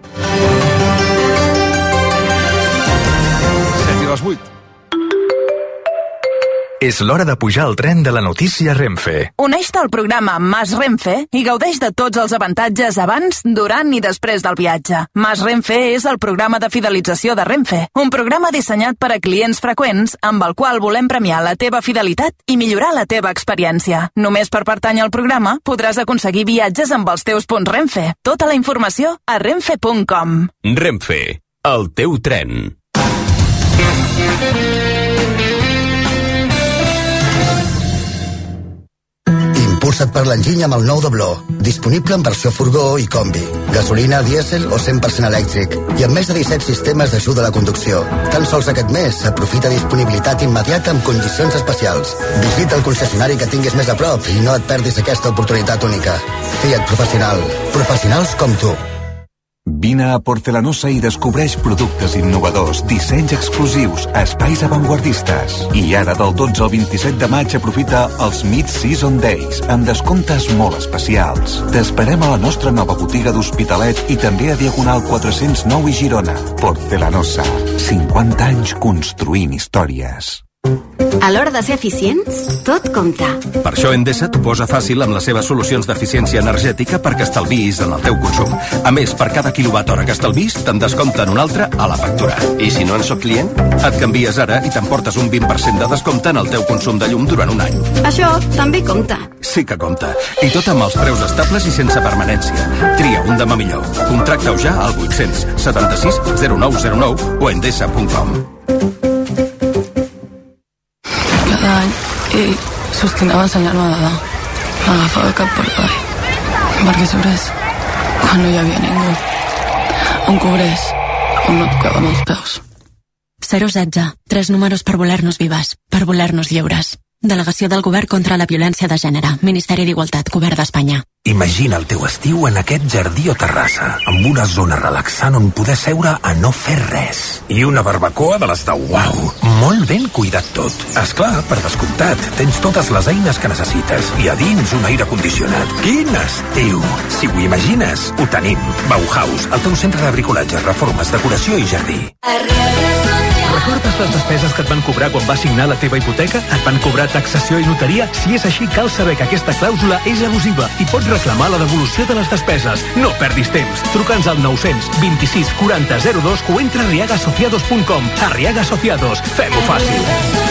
7 i les 8. És l'hora de pujar al tren de la notícia Renfe. Uneix-te al programa Mas Renfe i gaudeix de tots els avantatges abans, durant i després del viatge. Mas Renfe és el programa de fidelització de Renfe, un programa dissenyat per a clients freqüents amb el qual volem premiar la teva fidelitat i millorar la teva experiència. Només per pertànyer al programa podràs aconseguir viatges amb els teus punts Renfe. Tota la informació a renfe.com. Renfe, el teu tren. Impulsa't per l'enginy amb el nou Dobló. Disponible en versió furgó i combi. Gasolina, dièsel o 100% elèctric. I amb més de 17 sistemes d'ajuda a la conducció. Tan sols aquest mes aprofita disponibilitat immediata amb condicions especials. Visita el concessionari que tinguis més a prop i no et perdis aquesta oportunitat única. Fiat Professional. Professionals com tu. Vine a Porcelanosa i descobreix productes innovadors, dissenys exclusius, espais avantguardistes. I ara del 12 al 27 de maig aprofita els Mid-Season Days amb descomptes molt especials. T'esperem a la nostra nova botiga d'Hospitalet i també a Diagonal 409 i Girona. Porcelanosa, 50 anys construint històries. A l'hora de ser eficients, tot compta. Per això Endesa t'ho posa fàcil amb les seves solucions d'eficiència energètica perquè estalviïs en el teu consum. A més, per cada quilowatt-hora que estalvis, te'n descompten un altre a la factura. I si no en sóc client? Et canvies ara i t'emportes un 20% de descompte en el teu consum de llum durant un any. Això també compta. Sí que compta. I tot amb els preus estables i sense permanència. Tria un demà millor. Contracta-ho ja al 876 0909 o endesa.com. Cada any ell s'ostinava a ensenyar-me a nedar. M'agafava cap per avall perquè sobrés quan no hi havia ningú. Em cobrés on no tocava amb els peus. 016. 3 números per voler-nos vives, per voler-nos lliures. Delegació del Govern contra la Violència de Gènere. Ministeri d'Igualtat, Govern d'Espanya. Imagina el teu estiu en aquest jardí o terrassa, amb una zona relaxant on poder seure a no fer res. I una barbacoa de les de uau. Molt ben cuidat tot. Esclar, per descomptat, tens totes les eines que necessites. I a dins un aire condicionat. Quin estiu! Si ho imagines, ho tenim. Bauhaus, el teu centre de bricolatge, reformes, decoració i jardí. Recordes les despeses que et van cobrar quan vas signar la teva hipoteca? Et van cobrar taxació i notaria? Si és així, cal saber que aquesta clàusula és abusiva i pots reclamar la devolució de les despeses. No perdis temps. Truca'ns al 926 40 02 o entra a arriagasociados.com. Arriaga Asociados. Fem-ho fàcil.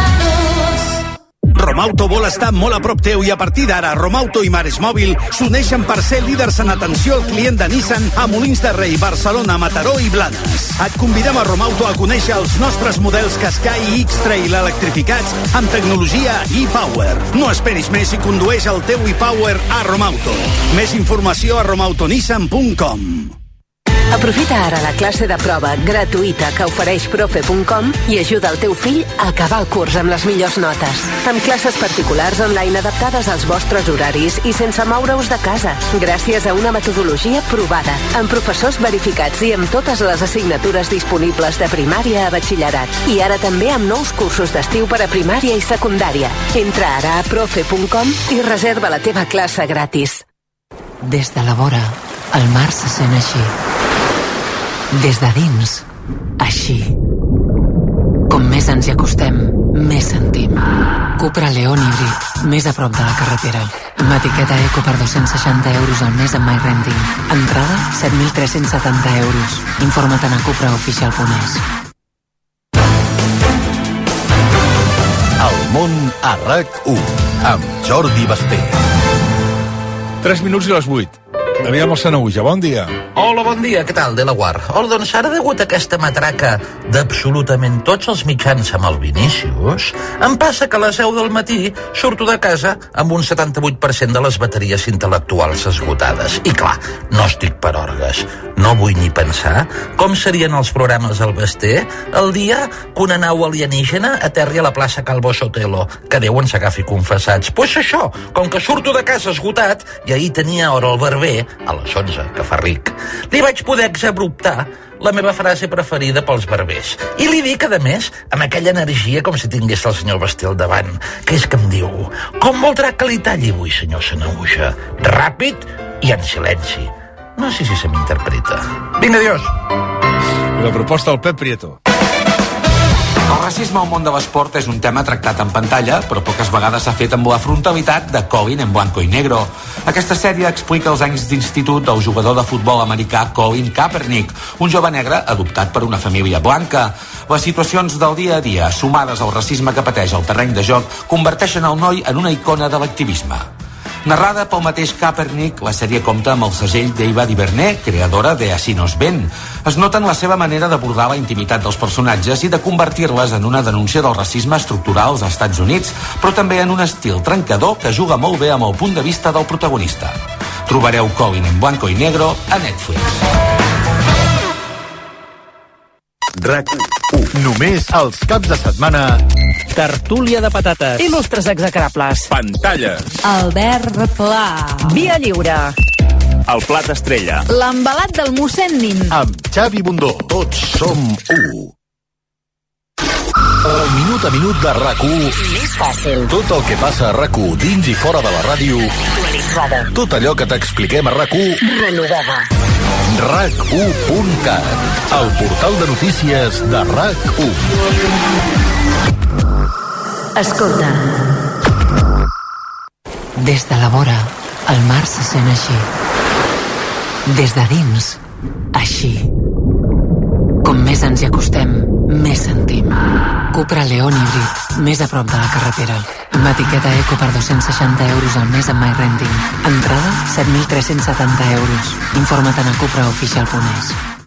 Romauto vol estar molt a prop teu i a partir d'ara Romauto i Mares Mòbil s'uneixen per ser líders en atenció al client de Nissan a Molins de Rei, Barcelona, Mataró i Blanes. Et convidem a Romauto a conèixer els nostres models Qashqai i X-Trail electrificats amb tecnologia e-Power. No esperis més i condueix el teu e-Power a Romauto. Més informació a romautonissan.com. Aprofita ara la classe de prova gratuïta que ofereix profe.com i ajuda el teu fill a acabar el curs amb les millors notes. Amb classes particulars online adaptades als vostres horaris i sense moure-us de casa, gràcies a una metodologia provada, amb professors verificats i amb totes les assignatures disponibles de primària a batxillerat. I ara també amb nous cursos d'estiu per a primària i secundària. Entra ara a profe.com i reserva la teva classe gratis. Des de la vora, el mar se sent així. Des de dins, així. Com més ens hi acostem, més sentim. Cupra León híbrid, més a prop de la carretera. Amb etiqueta eco per 260 euros al mes amb MyRenting. Entrada, 7.370 euros. Informa't a cupraoficial.es. El món a RAC1 amb Jordi Basté. 3 minuts i les 8. Aviam el Sanaúja, bon dia. Hola, bon dia, què tal, Delaware? Hola, doncs ara, degut a aquesta matraca d'absolutament tots els mitjans amb el Vinícius, em passa que a les 10 del matí surto de casa amb un 78% de les bateries intel·lectuals esgotades. I clar, no estic per orgues. No vull ni pensar com serien els programes del Basté el dia que una nau alienígena aterri a la plaça Calvo Sotelo, que Déu ens agafi confessats. Pues això, com que surto de casa esgotat, i ahir tenia hora al barber, a les 11, que fa ric, li vaig poder exabruptar la meva frase preferida pels barbers. I li dic, a més, amb aquella energia com si tingués el senyor Basté al davant, que és que em diu: com voldrà que li talli avui, senyor Sanaúja? Ràpid i en silenci. No sé si se m'interpreta. Vinga, adiós. La proposta del Pep Prieto. El racisme racisme al món de l'esport és un tema tractat en pantalla, però poques vegades s'ha fet amb la frontalitat de Colin en blanco i negro. Aquesta sèrie explica els anys d'institut del jugador de futbol americà Colin Kaepernick, un jove negre adoptat per una família blanca. Les situacions del dia a dia, sumades al racisme que pateix al terreny de joc, converteixen el noi en una icona de l'activisme. Narrada pel mateix Kaepernick, la sèrie compta amb el segell d'Eva DuVernay, creadora de Així no es ven. Es nota en la seva manera d'abordar la intimitat dels personatges i de convertir-les en una denúncia del racisme estructural als Estats Units, però també en un estil trencador que juga molt bé amb el punt de vista del protagonista. Trobareu Colin en blanco i negro a Netflix. RAC1. Només els caps de setmana. Tertúlia de patates. Il·lustres execrables. Pantalles. Albert Pla. Via lliure. El plat estrella. L'embalat del mossèn Nin. Amb Xavi Bundó. Tots som u. El minut a minut de RAC1. Més fàcil. Tot el que passa a RAC1 dins i fora de la ràdio. Actualitzada. Tot allò que t'expliquem a RAC1. Renovada. RAC1.cat. El portal de notícies de RAC1. Escolta. Des de la vora, el mar se sent així. Des de dins, així. Com més ens hi acostem, més sentim. Cupra León híbrid, més a prop de la carretera. Amb etiqueta eco per 260 euros al mes amb MyRenting. Entrada, 7.370 euros. Informa't a cupraofficial.es.